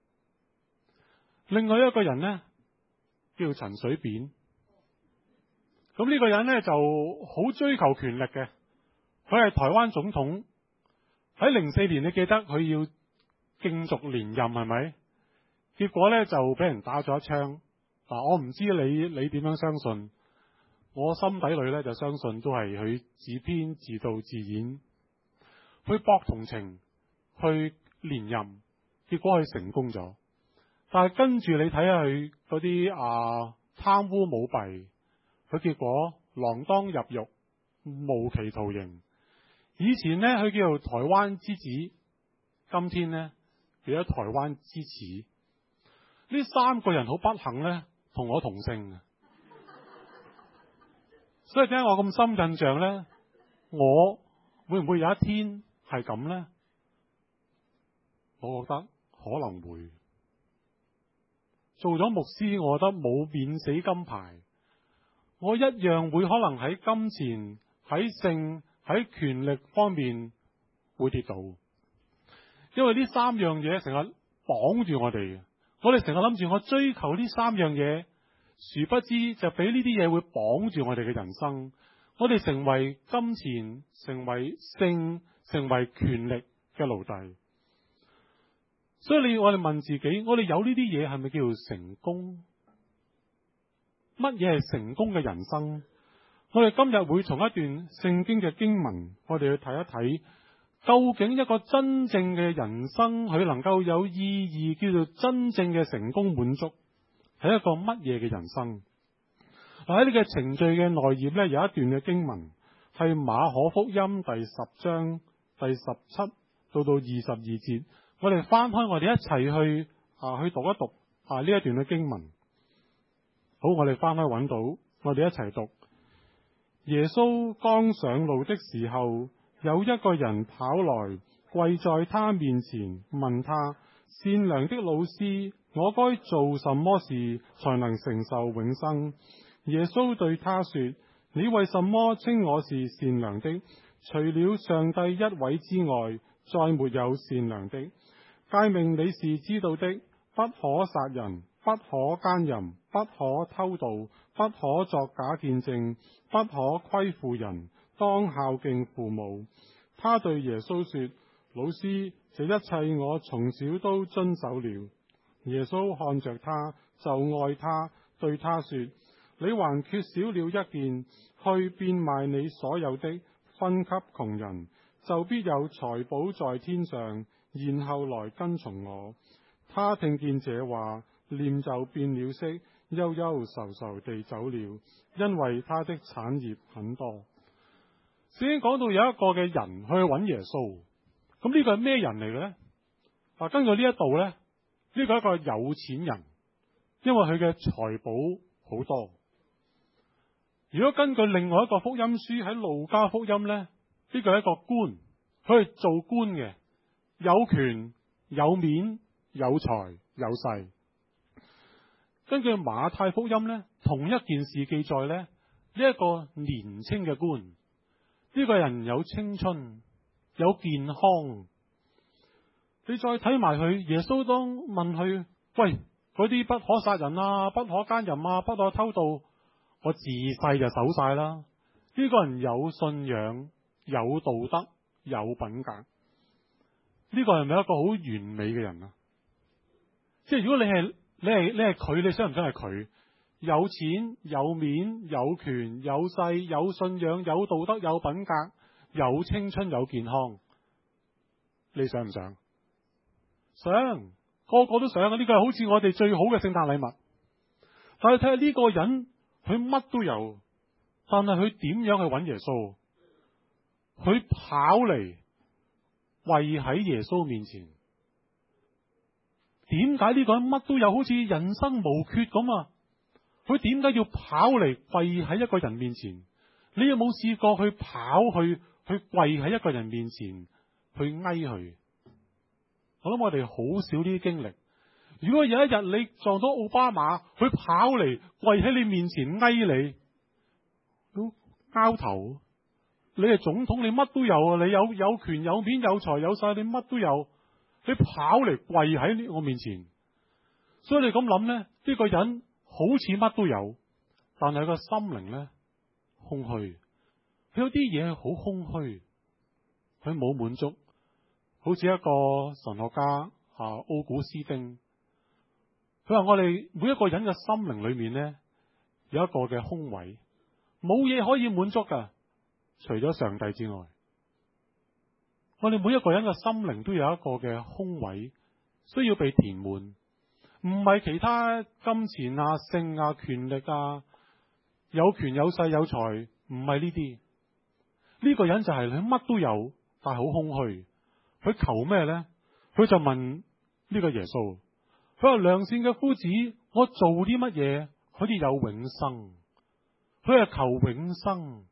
另外一個人咧叫陳水扁。咁呢個人咧就好追求權力嘅，佢係台灣總統。喺零四年，你記得佢要競逐連任，係咪？結果咧就俾人打咗一槍。嗱、啊，我唔知你你點樣相信，我心底裏咧就相信都係佢自編自導自演，去博同情，去連任，結果佢成功咗。但係跟住你睇下佢嗰啲啊貪污舞弊，佢結果鋃鐺入獄，無期徒刑。以前呢，佢叫做台灣之子，今天呢，變咗台灣之恥。呢三個人好不幸呢，同我同姓，所以點解我咁深印象呢？我會唔會有一天係咁呢？我覺得可能會。做咗牧師，我覺得冇免死金牌，我一樣會可能喺金錢、喺性、喺權力方面會跌倒，因為呢三樣嘢成日綁住我哋。我哋成日諗住我追求呢三樣嘢，殊不知就俾呢啲嘢會綁住我哋嘅人生。我哋成為金錢、成為性、成為權力嘅奴隸。所以你我哋問自己，我哋有呢啲嘢係咪叫做成功？乜嘢係成功嘅人生？我哋今日會從一段聖經嘅經文，我哋去睇一睇，究竟一個真正嘅人生，佢能夠有意義，叫做真正嘅成功滿足，係一個乜嘢嘅人生？喺呢個程序嘅內頁呢，有一段嘅經文係馬可福音第十章第十七到到二十二節。我哋翻開，我哋一齊去啊去讀一讀啊呢一段嘅經文。好，我哋翻開揾到，我哋一齊讀。耶穌剛上路的時候，有一個人跑來跪在他面前，問他：善良的老師，我該做什麼事才能承受永生？耶穌對他說：你為什麼稱我是善良的？除了上帝一位之外，再沒有善良的。誡命你是知道的，不可殺人，不可奸淫，不可偷盜，不可作假見證，不可虧負人，當孝敬父母。他對耶穌說：老師，這一切我從小都遵守了。耶穌看着他，就愛他，對他說：你還缺少了一件，去變賣你所有的，分給窮人，就必有財寶在天上，然後來跟從我。他聽見這話，臉就變了色，憂憂愁愁地走了，因為他的產業很多。聖經講到有一個嘅人去揾耶穌，咁呢個係咩人嚟嘅呢？啊，根據呢一度呢，呢個係一個有錢人，因為佢嘅財寶好多。如果根據另外一個福音書喺路加福音呢，呢個係一個官，佢係做官嘅，有權有面有財有勢。根據馬太福音呢，同一件事記載呢，呢一個年輕嘅官，呢個人有青春有健康。你再睇埋佢，耶穌當問佢：喂，嗰啲不可殺人啊，不可奸淫啊，不可偷盜，我自細就守晒啦。呢個人有信仰有道德有品格，呢個係咪一個好完美嘅人啊？即係如果你係你係你係佢，你想唔想係佢？有錢有面有權有勢有信仰有道德有品格有青春有健康，你想唔想？想，個個都想啊！呢個係好似我哋最好嘅聖誕禮物。但係睇下呢個人，佢乜都有，但係佢點樣去揾耶穌？佢跑嚟跪喺耶穌面前。點解呢個人乜都有，好似人生無缺咁啊？佢點解要跑嚟跪喺一個人面前？你有冇試過去跑去去跪喺一個人面前去哀佢？我諗我哋好少呢啲經歷。如果有一日你撞到奧巴馬，佢跑嚟跪喺你面前哀你，都拗頭。你係總統，你乜都有啊！你有有權有面有財有勢，你乜都有。你跑嚟跪喺我面前，所以你咁諗呢，呢個人好似乜都有，但係個心靈呢，空虛。佢有啲嘢好空虛，佢冇滿足。好似一個神學家啊奧古斯丁，佢話我哋每一個人嘅心靈裏面呢，有一個嘅空位，冇嘢可以滿足噶，除咗上帝之外。我哋每一個人嘅心靈都有一個嘅空位，需要被填滿，唔係其他金錢啊、性啊、權力啊、有權有勢有財，唔係呢啲。呢個人就係佢乜都有，但係好空虛。佢求咩呢？佢就問呢個耶穌，佢話良善嘅夫子，我做啲乜嘢可以有永生？佢係求永生，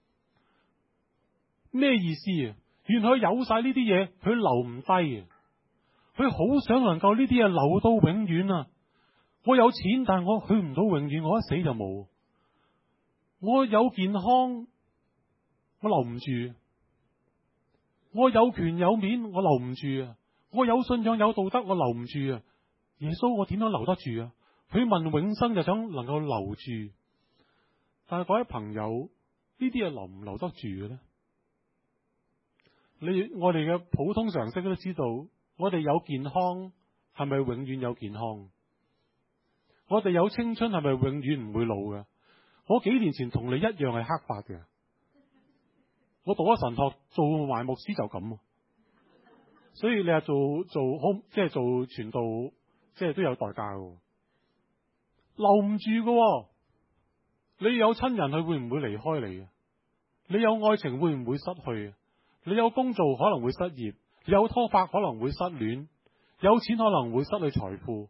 咩意思啊？原來佢有晒呢啲嘢，佢留唔低，佢好想能夠呢啲嘢留到永遠啊！我有錢，但係我去唔到永遠，我一死就冇。我有健康，我留唔住；我有權有面，我留唔住啊！我有信仰有道德，我留唔住啊！耶穌，我點樣留得住啊？佢問永生就想能夠留住，但係各位朋友，呢啲嘢留唔留得住嘅呢？你我哋嘅普通常識都知道，我哋有健康係咪永遠有健康？我哋有青春係咪永遠唔會老嘅？我幾年前同你一樣係黑髮嘅，我讀咗神學做埋牧師就咁，所以你話做做好即係做傳道，即係都有代價嘅，留唔住嘅。你有親人佢會唔會離開你？你有愛情會唔會失去？你有工做可能會失業，有拖拍可能會失戀，有錢可能會失去財富，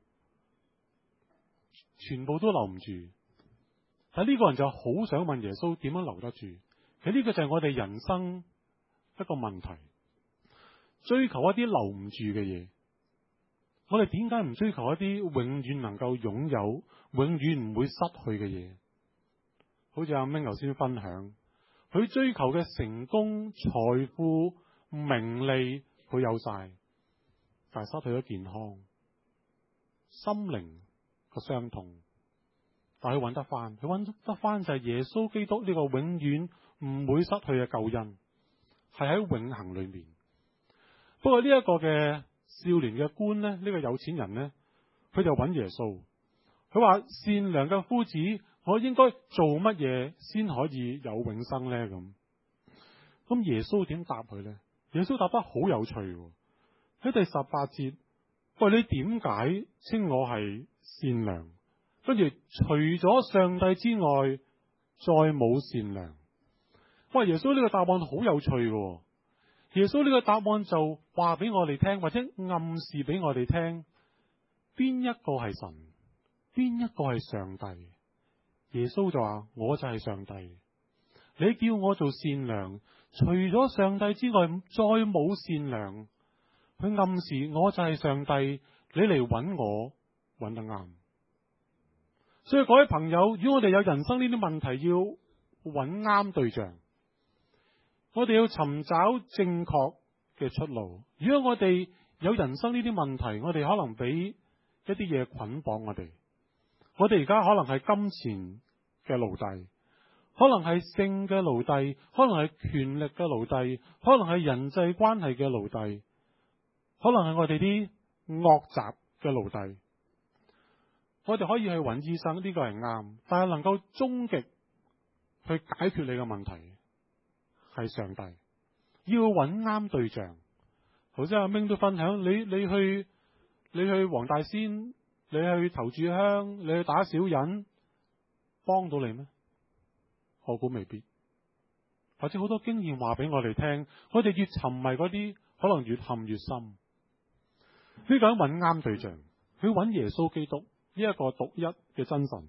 全部都留唔住。但呢個人就好想問耶穌點樣留得住？其實呢個就係我哋人生一個問題，追求一啲留唔住嘅嘢。我哋點解唔追求一啲永遠能夠擁有、永遠唔會失去嘅嘢？好似阿明頭先分享，佢追求嘅成功、財富、名利，佢有晒，但係失去咗健康、心靈個傷痛。但係佢揾得翻，佢揾得翻就係耶穌基督呢個永遠唔會失去嘅救恩，係喺永恆裏面。不過呢一個嘅少年嘅官呢，呢、呢個有錢人呢，佢就揾耶穌，佢話善良嘅夫子，我應該做乜嘢先可以有永生呢？咁咁耶穌點答佢呢？耶穌答得好有趣喎，喺第十八節，喂，你點解稱我係善良？跟住除咗上帝之外，再冇善良。喂，耶穌呢個答案好有趣嘅。耶穌呢個答案就話俾我哋聽，或者暗示俾我哋聽，邊一個係神，邊一個係上帝。耶穌就話：我就係上帝。你叫我做善良，除咗上帝之外，再冇善良。佢暗示我就係上帝，你嚟揾我，揾得啱。所以各位朋友，如果我哋有人生呢啲問題，要揾啱對象，我哋要尋找正確嘅出路。如果我哋有人生呢啲問題，我哋可能俾一啲嘢捆綁我哋。我哋而家可能係金錢嘅奴隸，可能係性嘅奴隸，可能係權力嘅奴隸，可能係人際關係嘅奴隸，可能係我哋啲惡習嘅奴隸。我哋可以去揾醫生，呢個係啱，但係能夠終極去解決你嘅問題係上帝。要揾啱對象。頭先阿明都分享，你你去你去黃大仙，你去投注香，你去打小人，幫到你咩？我估未必。或者好多經驗話俾我哋聽，我哋越沉迷嗰啲，可能越陷越深。呢個人揾啱對象，佢揾耶穌基督。呢一個獨一嘅真神，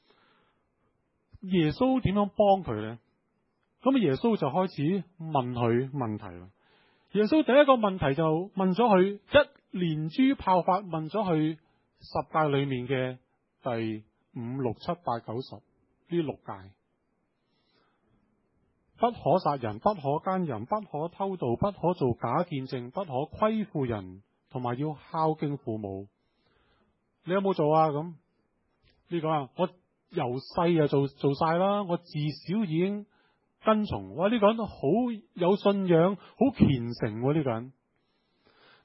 耶穌點樣幫佢呢？咁耶穌就開始問佢問題啦。耶穌第一個問題就問咗佢一連珠炮發，問咗佢十誡裏面嘅第五、六、七、八、九、十呢六誡：不可殺人，不可姦淫，不可偷盜，不可做假見證，不可虧負人，同埋要孝敬父母。你有冇做啊？咁呢個啊，我由細就做做晒啦。我自小已經跟從。哇！呢個人好有信仰，好虔誠喎。呢個人，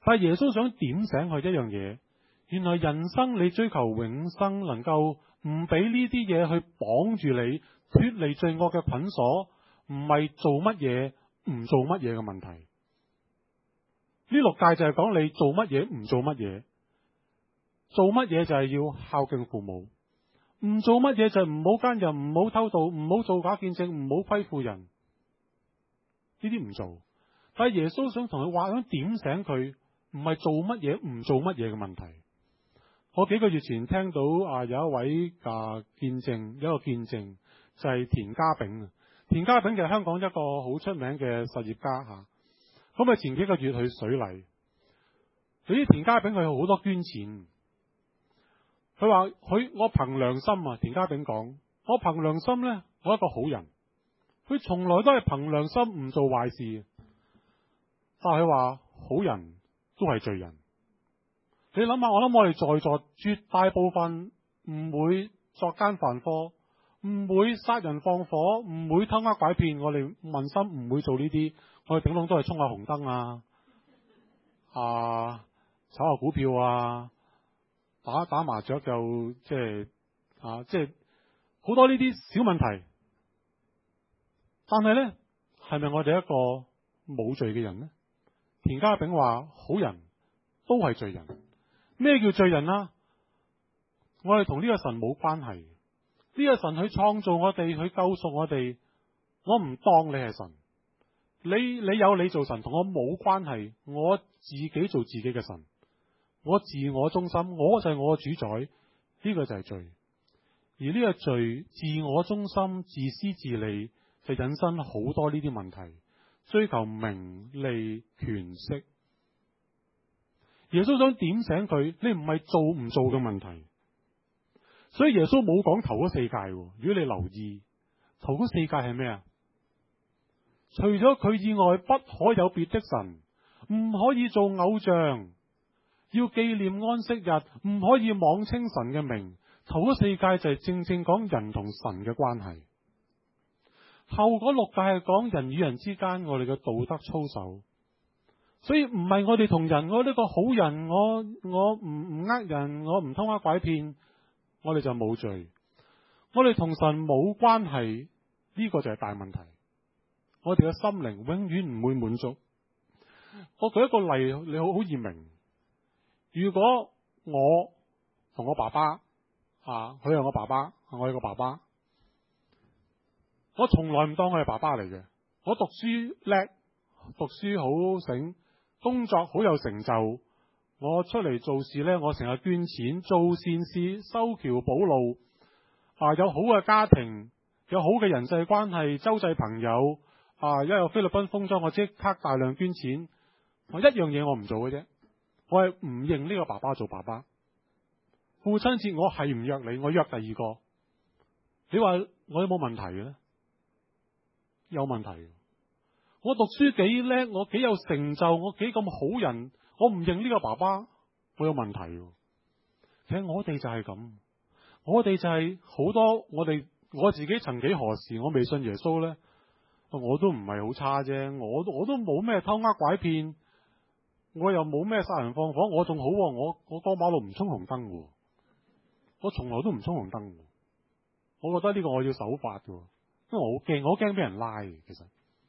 但係耶穌想點醒佢一樣嘢，原來人生你追求永生，能夠唔俾呢啲嘢去綁住你，脫離罪惡嘅捆鎖，唔係做乜嘢唔做乜嘢嘅問題。呢六誡就係講你做乜嘢唔做乜嘢，做乜嘢就係要孝敬父母，唔做乜嘢就係唔好奸淫，唔好偷盜，唔好做假見證，唔好虧負人。呢啲唔做，但係耶穌想同佢話，想點醒佢，唔係做乜嘢唔做乜嘢嘅問題。我幾個月前聽到啊有一位啊見證，有一個見證就係田家炳啊。田家炳嘅香港一個好出名嘅實業家吓。咁啊前幾個月去水禮，對於田家炳佢好多捐錢。佢話佢我憑良心啊，田家炳講，我憑良心呢，我一個好人。佢從來都係憑良心唔做壞事，但係佢話好人都係罪人。你諗下，我諗我哋在座絕大部分唔會作奸犯科，唔會殺人放火，唔會偷呃拐騙，我哋問心唔會做呢啲，我哋頂籠都係衝下紅燈啊，啊炒下股票啊，打打麻雀就即係啊即係好多呢啲小問題。但係呢，係咪我哋一個冇罪嘅人呢？田家炳話好人都係罪人。咩叫罪人啊？我哋同呢個神冇關係。呢個神去創造我哋，去救贖我哋，我唔當你係神。你你有你做神，同我冇關係。我自己做自己嘅神，我自我中心，我就係我嘅主宰。呢個就係罪。而呢個罪，自我中心、自私自利，就引申好多呢啲問題，追求名利權勢。耶穌想點醒佢，你唔係做唔做嘅問題。所以耶穌冇講頭嗰四誡。如果你留意，頭嗰四誡係咩啊？除咗佢以外，不可有別的神，唔可以做偶像，要紀念安息日，唔可以妄稱神嘅名。頭嗰四誡就係正正講人同神嘅關係。後嗰六誡係講人與人之間我哋嘅道德操守。所以唔係我哋同人，我呢個好人，我我唔唔呃人，我唔偷呃拐騙，我哋就冇罪。我哋同神冇關係，呢個就係大問題。我哋嘅心靈永遠唔會滿足。我舉一個例，你好好易明。如果我同我爸爸啊，佢係我爸爸，我係個爸爸，我從來唔當佢係爸爸嚟嘅。我讀書叻，讀書好醒，工作好有成就，我出嚟做事呢，我成日捐錢做善事，修橋補路啊，有好嘅家庭，有好嘅人際關係，周濟朋友啊，一有菲律賓風災，我即刻大量捐錢。我一樣嘢我唔做嘅啫，我係唔認呢個爸爸做爸爸。父親節我係唔約你，我約第二個。你話我有冇問題嘅呢？有問題。我讀書幾叻，我幾有成就，我幾咁好人，我唔認呢個爸爸，我有問題。其實我哋就係咁，我哋就係好多我哋我自己曾幾何時，我未信耶穌呢，我都唔係好差啫，我我都冇咩偷呃拐騙，我又冇咩殺人放火，我仲好，我我過馬路唔衝紅燈嘅，我從來都唔衝紅燈。我覺得呢個我要守法嘅，因為我好驚，我好驚俾人拉嘅，其實。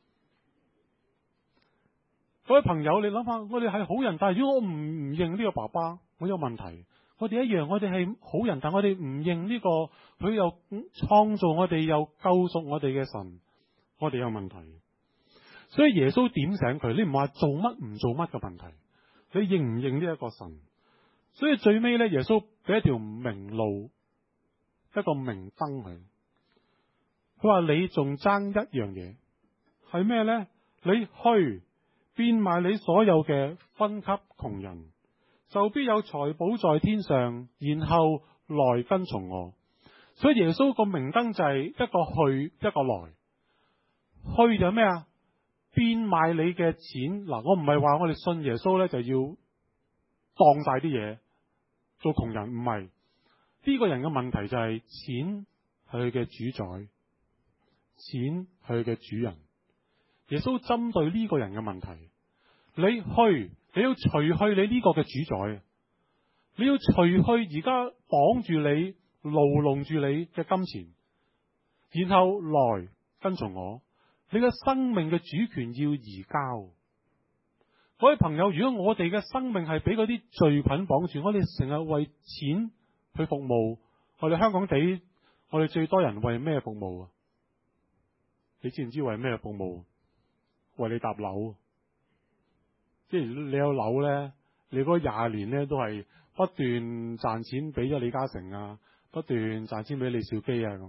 各位朋友，你諗下，我哋係好人，但係如果我唔唔認呢個爸爸，我有問題。我哋一樣，我哋係好人，但我哋唔認呢個佢又創造我哋又救贖我哋嘅神，我哋有問題。所以耶穌點醒佢，你唔話做乜唔做乜嘅問題，你認唔認呢一個神？所以最尾咧，耶穌俾一條明路，一個明燈佢。佢話你仲爭一樣嘢，係咩咧？你去變賣你所有嘅，分給窮人，就必有財寶在天上，然後來跟從我。所以耶穌個明燈就係一個去，一個來。去就咩啊？變賣你嘅錢。嗱，我唔係話我哋信耶穌咧就要當晒啲嘢做窮人，唔係。呢個人嘅問題就係錢係佢嘅主宰，錢係佢嘅主人。耶穌針對呢個人嘅問題，你去你要除去你呢個嘅主宰，你要除去而家綁住你、牢籠住你嘅金錢，然後來跟從我。你嘅生命嘅主權要移交。各位朋友，如果我哋嘅生命係俾嗰啲罪品綁住，我哋成日為錢去服務，我哋香港地，我哋最多人為咩服務啊？你知唔知為咩服務？為你搭樓。即係你有樓咧，你嗰廿年咧都係不斷賺錢俾咗李嘉誠啊，不斷賺錢俾李兆基啊咁，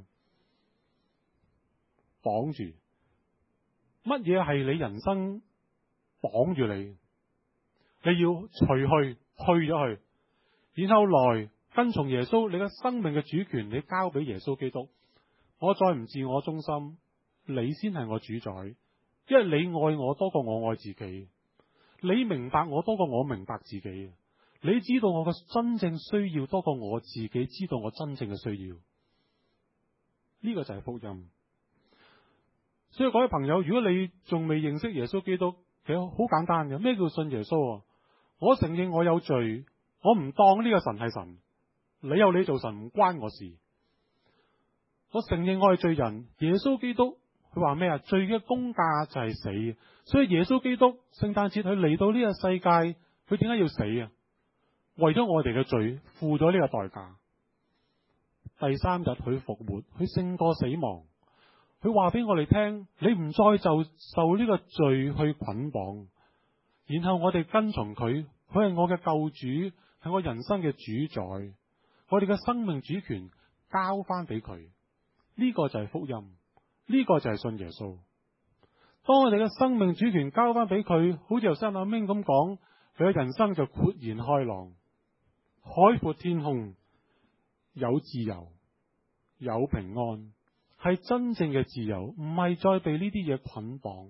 綁住。乜嘢係你人生綁住你？你要除去，去咗去，然後來跟從耶穌。你嘅生命嘅主權，你交俾耶穌基督。我再唔自我中心，你先係我主宰，因為你愛我多過我愛自己。你明白我多過我明白自己，你知道我嘅真正需要多過我自己知道我真正嘅需要。呢個就係福音。所以各位朋友，如果你仲未認識耶穌基督，其實好簡單嘅。咩叫信耶穌啊？我承認我有罪，我唔當呢個神係神，你有你做神唔關我事。我承認我係罪人，耶穌基督佢話咩啊？罪嘅工價就係死。所以耶穌基督聖誕節佢嚟到呢個世界，佢點解要死啊？為咗我哋嘅罪付咗呢個代價。第三日佢復活，佢勝過死亡。佢話俾我哋聽，你唔再就受呢個罪去捆綁，然後我哋跟從佢，佢係我嘅救主，係我人生嘅主宰。我哋嘅生命主權交翻俾佢，呢個就係福音，呢個就係信耶穌。當我哋嘅生命主權交翻俾佢，好似頭先阿明咁講，佢嘅人生就豁然開朗，海闊天空，有自由，有平安，係真正嘅自由，唔係再被呢啲嘢捆綁。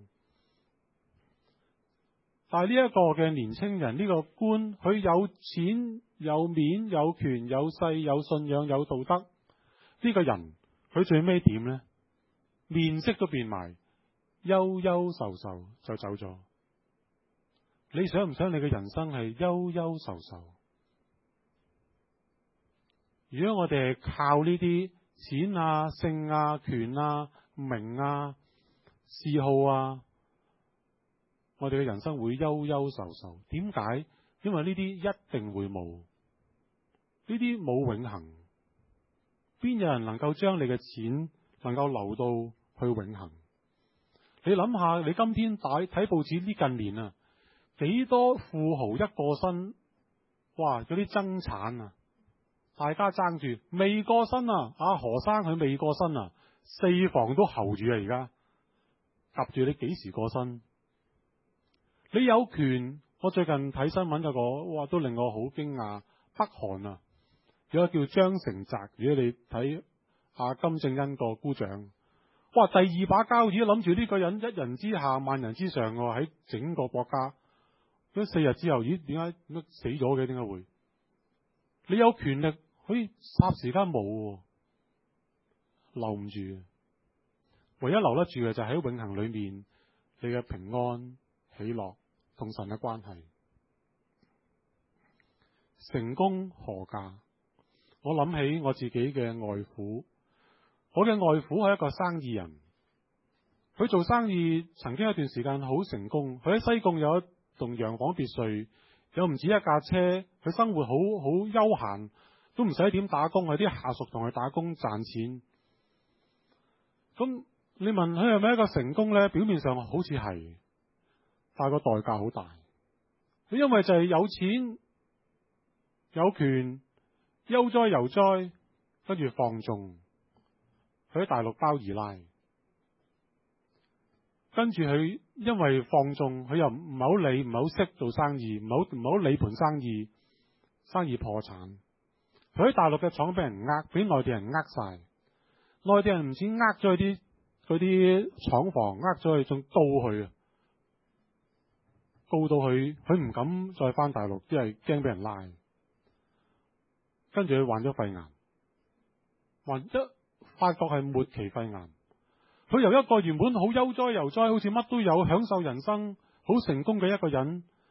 但係呢一個嘅年青人，呢個官，佢有錢、有面、有權、有勢、有信仰、有道德，呢個人佢最尾點呢？面色都變埋，憂憂愁愁就走咗。你想唔想你嘅人生係憂憂愁愁？如果我哋係靠呢啲錢啊、性啊、權啊、名啊、嗜好啊，我哋嘅人生會憂憂愁愁。點解？因為呢啲一定會冇，呢啲冇永恆。邊有人能夠將你嘅錢能夠留到去永恆？你諗下，你今天睇睇報紙呢近年啊，幾多富豪一過身，哇！嗰啲爭產啊，大家爭住未過身啊，阿何生佢未過身啊，四房都候住啊，而家夾住你幾時過身？你有權？我最近睇新聞有個，哇，都令我好驚訝。北韓啊，有個叫張成澤，如果你睇阿金正恩個姑丈。哇！第二把交椅諗住呢個人一人之下萬人之上喎，喺整個國家。咁四日之後，咦？點解點解死咗嘅？點解會？你有權力可以霎時間冇，留唔住。唯一留得住嘅就係喺永恆裏面，你嘅平安、喜樂同神嘅關係。成功何價？我諗起我自己嘅外父。我嘅外父係一個生意人，佢做生意曾經有一段時間好成功。佢喺西貢有一棟洋房別墅，有唔止一架車，佢生活好好悠閒，都唔使點打工，係啲下屬同佢打工賺錢。咁你問佢係咪一個成功呢？表面上好似係，但係個代價好大。因為就係有錢、有權、悠哉游哉，跟住放縱。佢喺大陸包二奶，跟住佢因為放縱，佢又唔係好理，唔係好識做生意，唔係好唔係好理盤生意，生意破產。佢喺大陸嘅廠俾人呃，俾內地人呃晒。內地人唔止呃咗佢啲嗰啲廠房，呃咗佢仲告佢啊，告到佢，佢唔敢再翻大陸，因為驚俾人拉。跟住佢患咗肺癌，患一。發覺係末期肺癌，佢由一個原本好悠哉游哉，好似乜都有，享受人生，好成功嘅一個人，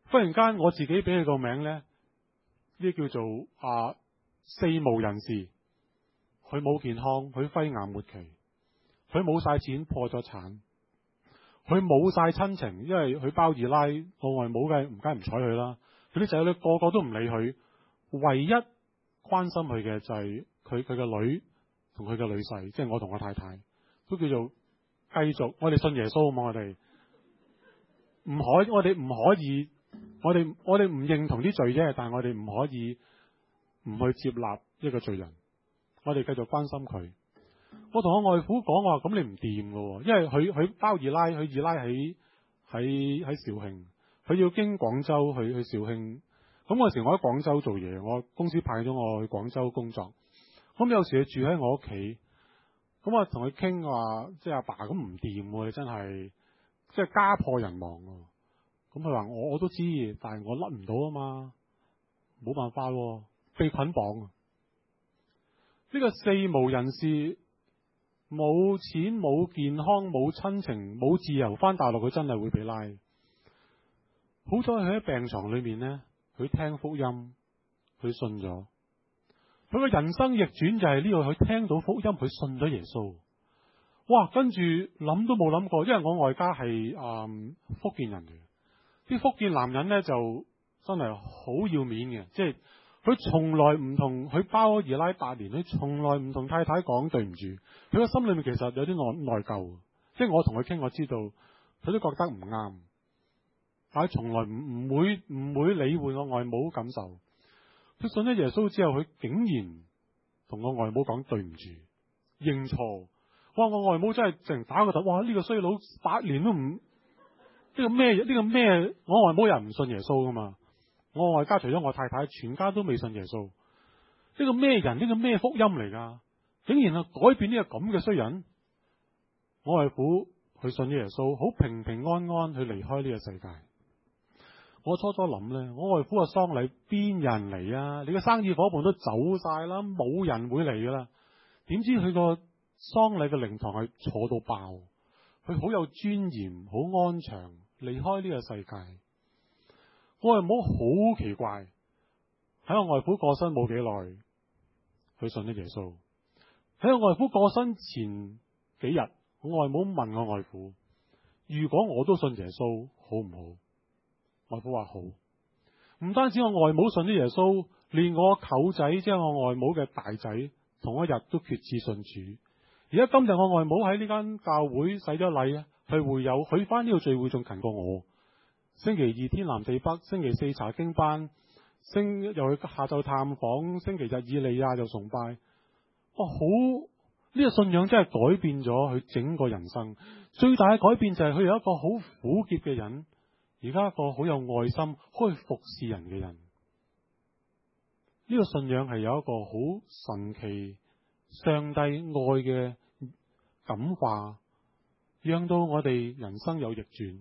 忽然間我自己俾佢個名咧，呢叫做啊四無人士。佢冇健康，佢肺癌末期，佢冇晒錢，破咗產，佢冇晒親情，因為佢包二奶，我外母嘅唔梗係唔睬佢啦。佢啲仔女個個都唔理佢，唯一關心佢嘅就係佢佢嘅女同佢嘅女婿，即係我同我太太，都叫做繼續。我哋信耶穌啊嘛，我哋唔可，我哋唔可以，我哋我哋唔認同啲罪啫，但係我哋唔可以唔去接納一個罪人。我哋繼續關心佢。我同我外父講，我話咁你唔掂噶，因為佢佢包二奶，佢二奶喺喺喺肇慶，佢要經廣州去去肇慶。咁嗰時我喺廣州做嘢，我公司派咗我去廣州工作。咁有時佢住喺我屋企，咁我同佢傾話，即係阿爸咁唔掂，你真係即係家破人亡。咁佢話我我都知，但係我甩唔到啊嘛，冇辦法，被捆綁。呢個四無人士，冇錢冇健康冇親情冇自由，翻大陸佢真係會被拉。好彩佢喺病床裏面呢，佢聽福音，佢信咗。佢個人生逆轉就係呢個，佢聽到福音，佢信咗耶穌。哇！跟住諗都冇諗過，因為我外家係誒、嗯、福建人嚟，啲福建男人呢，就真係好要面嘅，即係。佢從來唔同佢包二奶八年，佢從來唔同太太講對唔住。佢個心裏面其實有啲內內疚，即係我同佢傾，我知道佢都覺得唔啱，但係從來唔唔會唔會理會我外母感受。佢信咗耶穌之後，佢竟然同我外母講對唔住，認錯。哇！我外母真係淨打個頭，哇！呢個衰佬八年都唔呢個咩呢個咩？我外母又唔信耶穌噶嘛。我外家除咗我太太，全家都未信耶穌。呢個咩人？呢個咩福音嚟噶？竟然係改變呢個咁嘅衰人。我外父去信耶穌，好平平安安去離開呢個世界。我初初諗呢，我外父嘅喪禮邊有人嚟啊？你嘅生意伙伴都走晒啦，冇人會嚟噶啦。點知佢個喪禮嘅靈堂係坐到爆，佢好有尊嚴，好安詳，離開呢個世界。我外母好奇怪，喺我外父過身冇幾耐，佢信咗耶穌。喺我外父過身前幾日，我外母問我外父：如果我都信耶穌，好唔好？外父話好。唔單止我外母信咗耶穌，連我舅仔，即係我外母嘅大仔，同一日都決志信主。而家今日我外母喺呢間教會洗咗禮，去會友，去翻呢個聚會仲勤過我。星期二天南地北，星期四查經班，星又去下晝探訪，星期日以利亞就崇拜。哇，好呢個信仰真係改變咗佢整個人生。最大嘅改變就係佢由一個好苦澀嘅人，而家一個好有愛心、可以服侍人嘅人。呢個信仰係有一個好神奇、上帝愛嘅感化，讓到我哋人生有逆轉。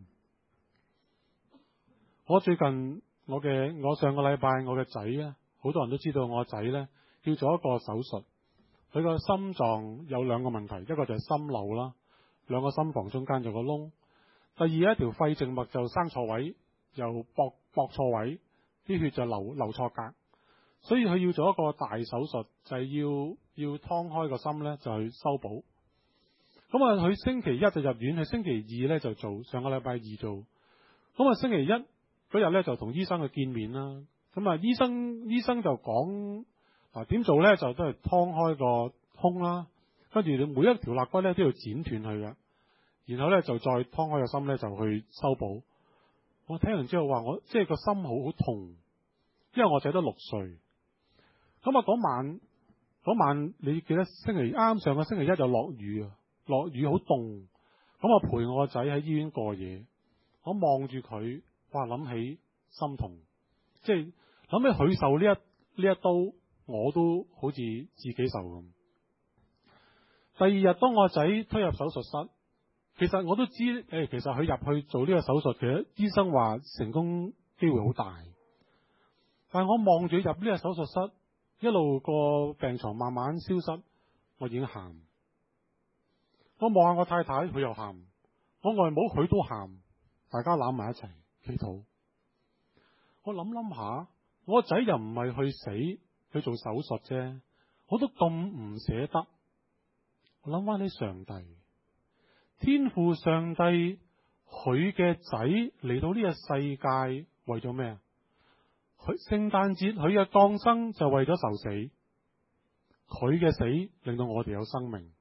我最近我嘅我上個禮拜我嘅仔咧，好多人都知道我仔咧要做一個手術，佢個心臟有兩個問題，一個就係心漏啦，兩個心房中間有個窿；第二一條肺靜脈就生錯位，又駁駁錯位，啲血就流流錯格，所以佢要做一個大手術，就係要要劏開個心咧，就去修補。咁啊，佢星期一就入院，佢星期二咧就做，上個禮拜二做。咁啊，星期一嗰日咧就同醫生去見面啦，咁啊醫生醫生就講嗱點做咧，就都係劏開個胸啦，跟住你每一條肋骨咧都要剪斷佢嘅，然後咧就再劏開個心咧就去修補。我聽完之後話我即係個心好好痛，因為我仔得六歲。咁啊嗰晚嗰晚你記得星期啱上個星期一就落雨啊，落雨好凍，咁我陪我個仔喺醫院過夜，我望住佢。哇！諗起心痛，即係諗起佢受呢一呢一刀，我都好似自己受咁。第二日當我仔推入手術室，其實我都知誒，其實佢入去做呢個手術，其實醫生話成功機會好大。但係我望住入呢個手術室，一路個病床慢慢消失，我已經喊。我望下我太太，佢又喊；我外母佢都喊，大家攬埋一齊祈禱。 我諗諗下，我個仔又唔係去死，去做手術啫，我都咁唔捨得。我諗翻起上帝，天父上帝，佢嘅仔嚟到呢個世界為咗咩啊？佢聖誕節佢嘅降生就為咗受死，佢嘅死令到我哋有生命。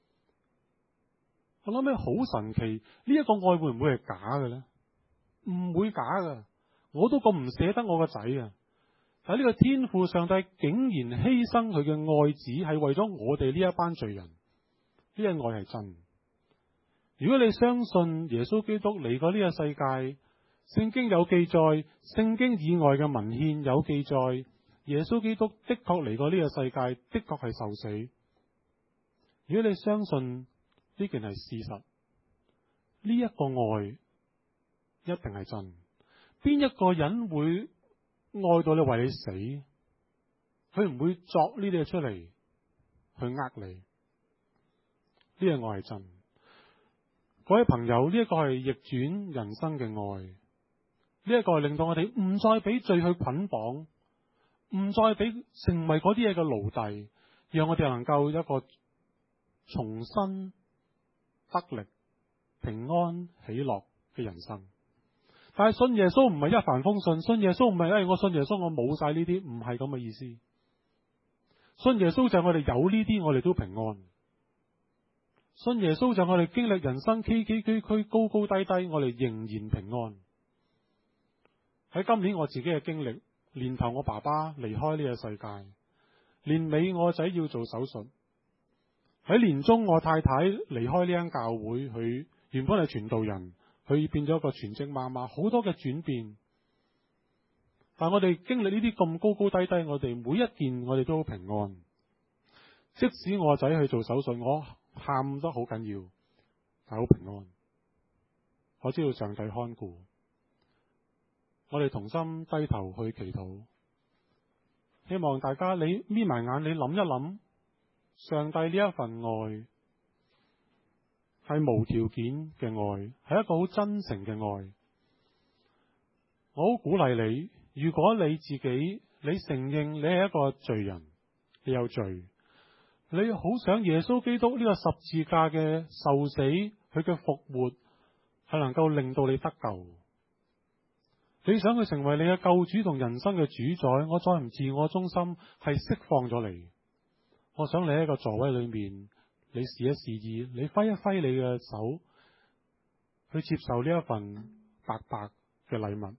我諗起好神奇，呢一個愛會唔會係假嘅咧？唔會假噶，我都咁唔捨得我個仔啊！但係呢個天父上帝竟然犧牲佢嘅愛子，係為咗我哋呢一班罪人。呢個愛係真。如果你相信耶穌基督嚟過呢個世界，聖經有記載，聖經以外嘅文獻有記載，耶穌基督的確嚟過呢個世界，的確係受死。如果你相信呢件係事實，呢一個愛一定係真。邊一個人會愛到你為你死？佢唔會作呢啲嘢出嚟去呃你。呢個愛係真。各位朋友，呢一個係逆轉人生嘅愛，呢一個係令到我哋唔再俾罪去捆綁，唔再俾成為嗰啲嘢嘅奴隸，讓我哋能夠一個重新得力、平安、喜樂嘅人生。但係信耶穌唔係一帆風順，信耶穌唔係誒我信耶穌我冇晒呢啲，唔係咁嘅意思。信耶穌就係我哋有呢啲，我哋都平安。信耶穌就係我哋經歷人生崎崎嶇嶇、高高低低，我哋仍然平安。喺今年我自己嘅經歷，年頭我爸爸離開呢個世界，年尾我仔要做手術，喺年中我太太離開呢間教會，佢原本係傳道人，佢變咗一個全職媽媽，好多嘅轉變。但係我哋經歷呢啲咁高高低低，我哋每一件我哋都好平安。即使我仔去做手術，我喊得好緊要，但係好平安。我知道上帝看顧，我哋同心低頭去祈禱，希望大家你眯埋眼，你諗一諗，上帝呢一份愛係無條件嘅愛，係一個好真誠嘅愛。我好鼓勵你，如果你自己你承認你係一個罪人，你有罪，你好想耶穌基督呢個十字架嘅受死，佢嘅復活係能夠令到你得救。你想佢成為你嘅救主同人生嘅主宰，我再唔自我中心，係釋放咗你。我想你喺個座位裏面，你示一示意，你揮一揮你嘅手，去接受呢一份白白嘅禮物。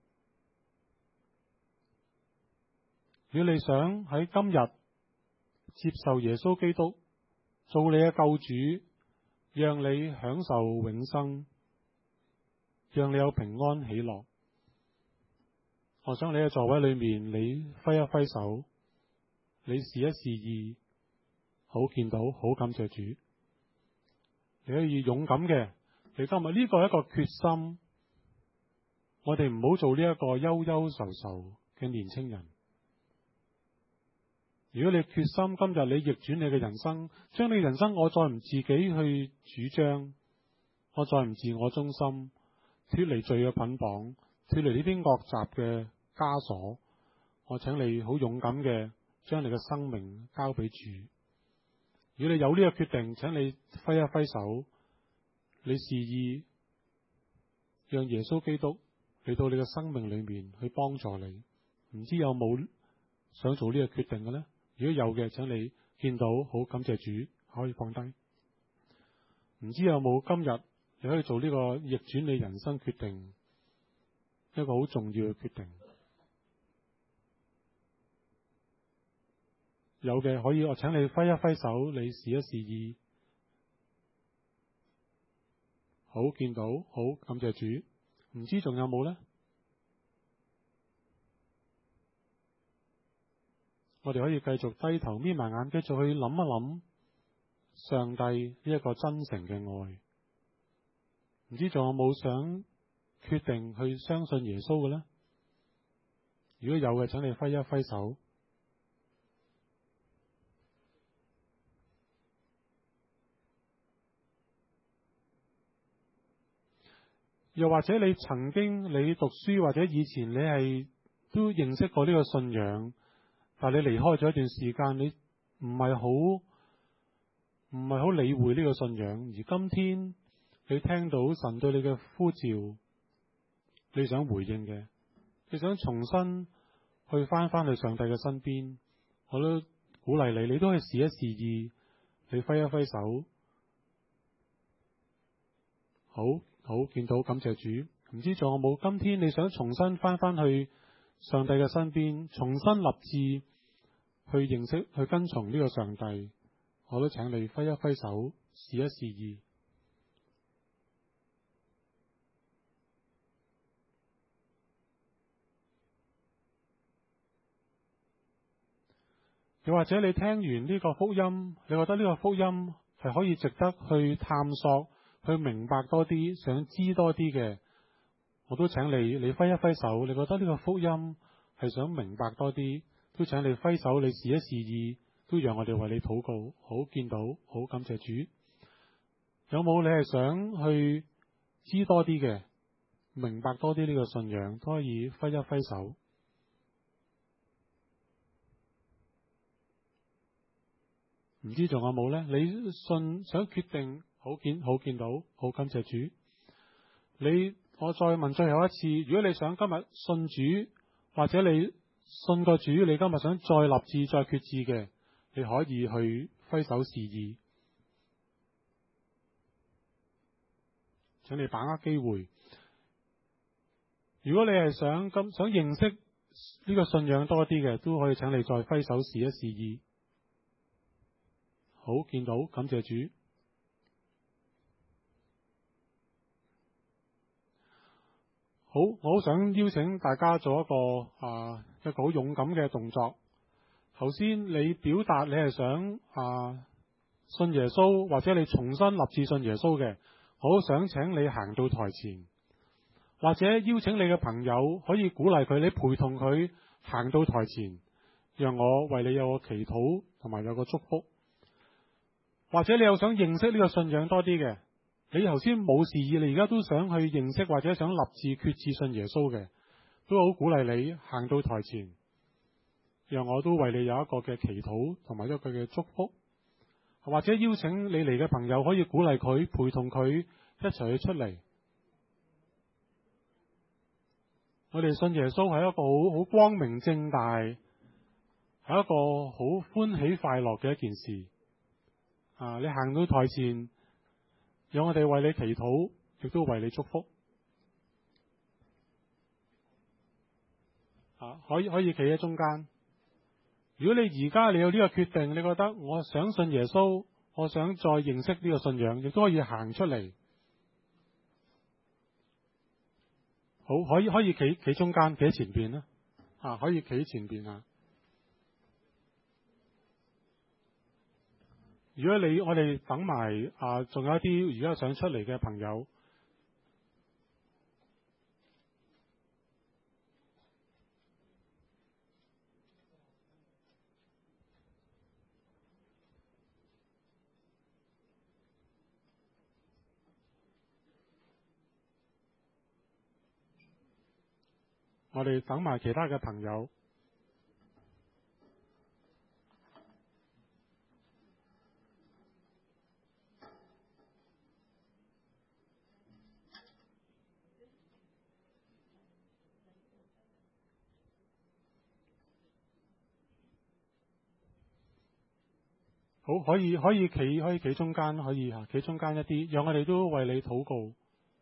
如果你想喺今日接受耶穌基督做你嘅救主，讓你享受永生，讓你有平安喜樂，我想你喺座位裏面，你揮一揮手，你示一示意，好見到，好感謝主。你可以勇敢嘅，你今日呢個係一個決心，我哋唔好做呢一個憂憂愁愁嘅年青人。如果你決心今日你逆轉你嘅人生，將你嘅人生我再唔自己去主張，我再唔自我中心，脫離罪嘅捆綁，脫離呢啲惡習嘅枷鎖，我請你好勇敢嘅將你嘅生命交俾主。如果你有呢個決定，請你揮一揮手，你示意讓耶穌基督嚟到你嘅生命裏面去幫助你。唔知有冇想做呢個決定嘅呢？如果有嘅，請你見到好感謝主，可以放低。唔知有冇今日你可以做呢個逆轉你人生決定，一個好重要嘅決定。有嘅可以，我請你揮一揮手，你示一示意。好，見到，好感謝主。唔知仲有冇呢？我哋可以繼續低頭眯埋眼，繼續去諗一諗上帝呢一個真誠嘅愛。唔知仲有冇想決定去相信耶穌嘅呢？如果有嘅，請你揮一揮手。又或者你曾經你讀書或者以前你係都認識過呢個信仰，但係你離開咗一段時間，你唔係好唔係好理會呢個信仰，而今天你聽到神對你嘅呼召，你想回應嘅，你想重新去翻翻去上帝嘅身邊，我都鼓勵你，你都可以試一試意，你揮一揮手，好好見到，感謝主。唔知仲有冇？今天你想重新翻翻去上帝嘅身邊，重新立志去認識、去跟從呢個上帝，我都請你揮一揮手，試一試意。又或者你聽完呢個福音，你覺得呢個福音係可以值得去探索、去明白多啲、想知多啲嘅，我都請你，你揮一揮手。你覺得呢個福音係想明白多啲，都請你揮手，你試一試意，都讓我哋為你禱告。好，見到，好，感謝主。有冇你係想去知多啲嘅，明白多啲呢個信仰，都可以揮一揮手。唔知仲有冇呢？你信想決定，好見好見到，好，感謝主。你我再問最後一次，如果你想今日信主，或者你信個主，你今日想再立志再決志嘅，你可以去揮手示意，請你把握機會。如果你係想咁想認識呢個信仰多啲嘅，都可以請你再揮手示一示意。好，見到，感謝主。好，我好想邀請大家做一個啊一個好勇敢嘅動作。頭先你表達你係想啊信耶穌，或者你重新立志信耶穌嘅，我好想請你行到台前，或者邀請你嘅朋友可以鼓勵佢，你陪同佢行到台前，讓我為你有個祈禱同埋有個祝福。或者你又想認識呢個信仰多啲嘅，你頭先冇示意，你而家都想去認識或者想立志決志信耶穌嘅，都好鼓勵你行到台前，讓我都為你有一個嘅祈禱同埋一個嘅祝福。或者邀請你嚟嘅朋友可以鼓勵佢，陪同佢一齊去出嚟。我哋信耶穌係一個好好光明正大，係一個好歡喜快樂嘅一件事。啊！你行到台前，讓我哋為你祈禱，亦都為你祝福。啊，可以可以企喺中間。如果你而家你有呢個決定，你覺得我想信耶穌，我想再認識呢個信仰，亦都可以行出嚟。好，可以可以企企中間，企喺前邊啦。啊，可以企喺前邊啊。如果你我哋等埋啊，仲有一啲而家想出嚟嘅朋友，我哋等埋其他嘅朋友。好，可以可以企可以企中間，可以吓企中間一啲，讓我哋都為你禱告。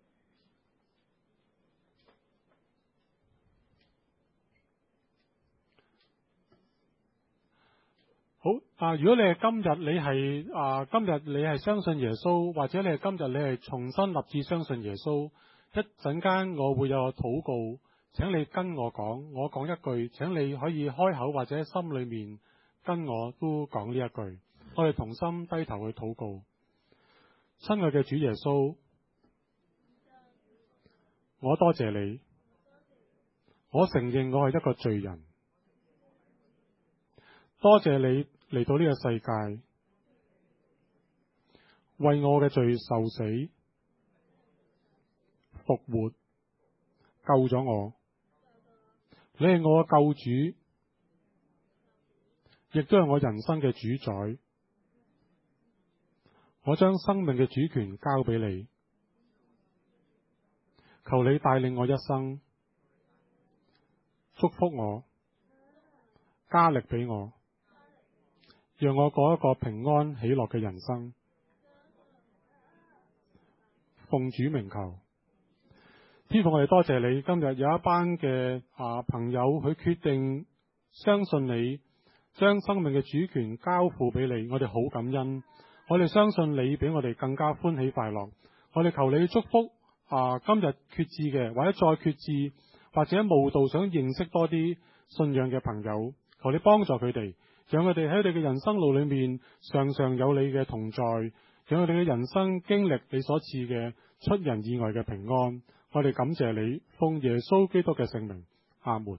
好啊！如果你係今日你係啊今日你係相信耶穌，或者你係今日你係重新立志相信耶穌，一陣間我會有個禱告，請你跟我講，我講一句，請你可以開口或者心裏面跟我都講呢一句。我哋同心低頭去禱告。親愛嘅主耶穌，我多謝你，我承認我係一個罪人，多謝你嚟到呢個世界，為我嘅罪受死、復活、救咗我， 你係我嘅救主，亦都係我人生嘅主宰。我將生命嘅主權交俾你，求你帶領我一生，祝福我，加力俾我，讓我過一個平安喜樂嘅人生。奉主名求。天父，我哋多謝你，今日有一班嘅啊朋友，佢決定相信你，將生命嘅主權交付俾你，我哋好感恩。我哋相信你比我哋更加歡喜快樂。我哋求你祝福啊今日決志嘅，或者再決志，或者慕道想認識多啲信仰嘅朋友，求你幫助佢哋，讓佢哋喺你嘅人生路裏面常常有你嘅同在，讓佢哋嘅人生經歷你所賜嘅出人意外嘅平安。我哋感謝你，奉耶穌基督嘅聖名，阿門。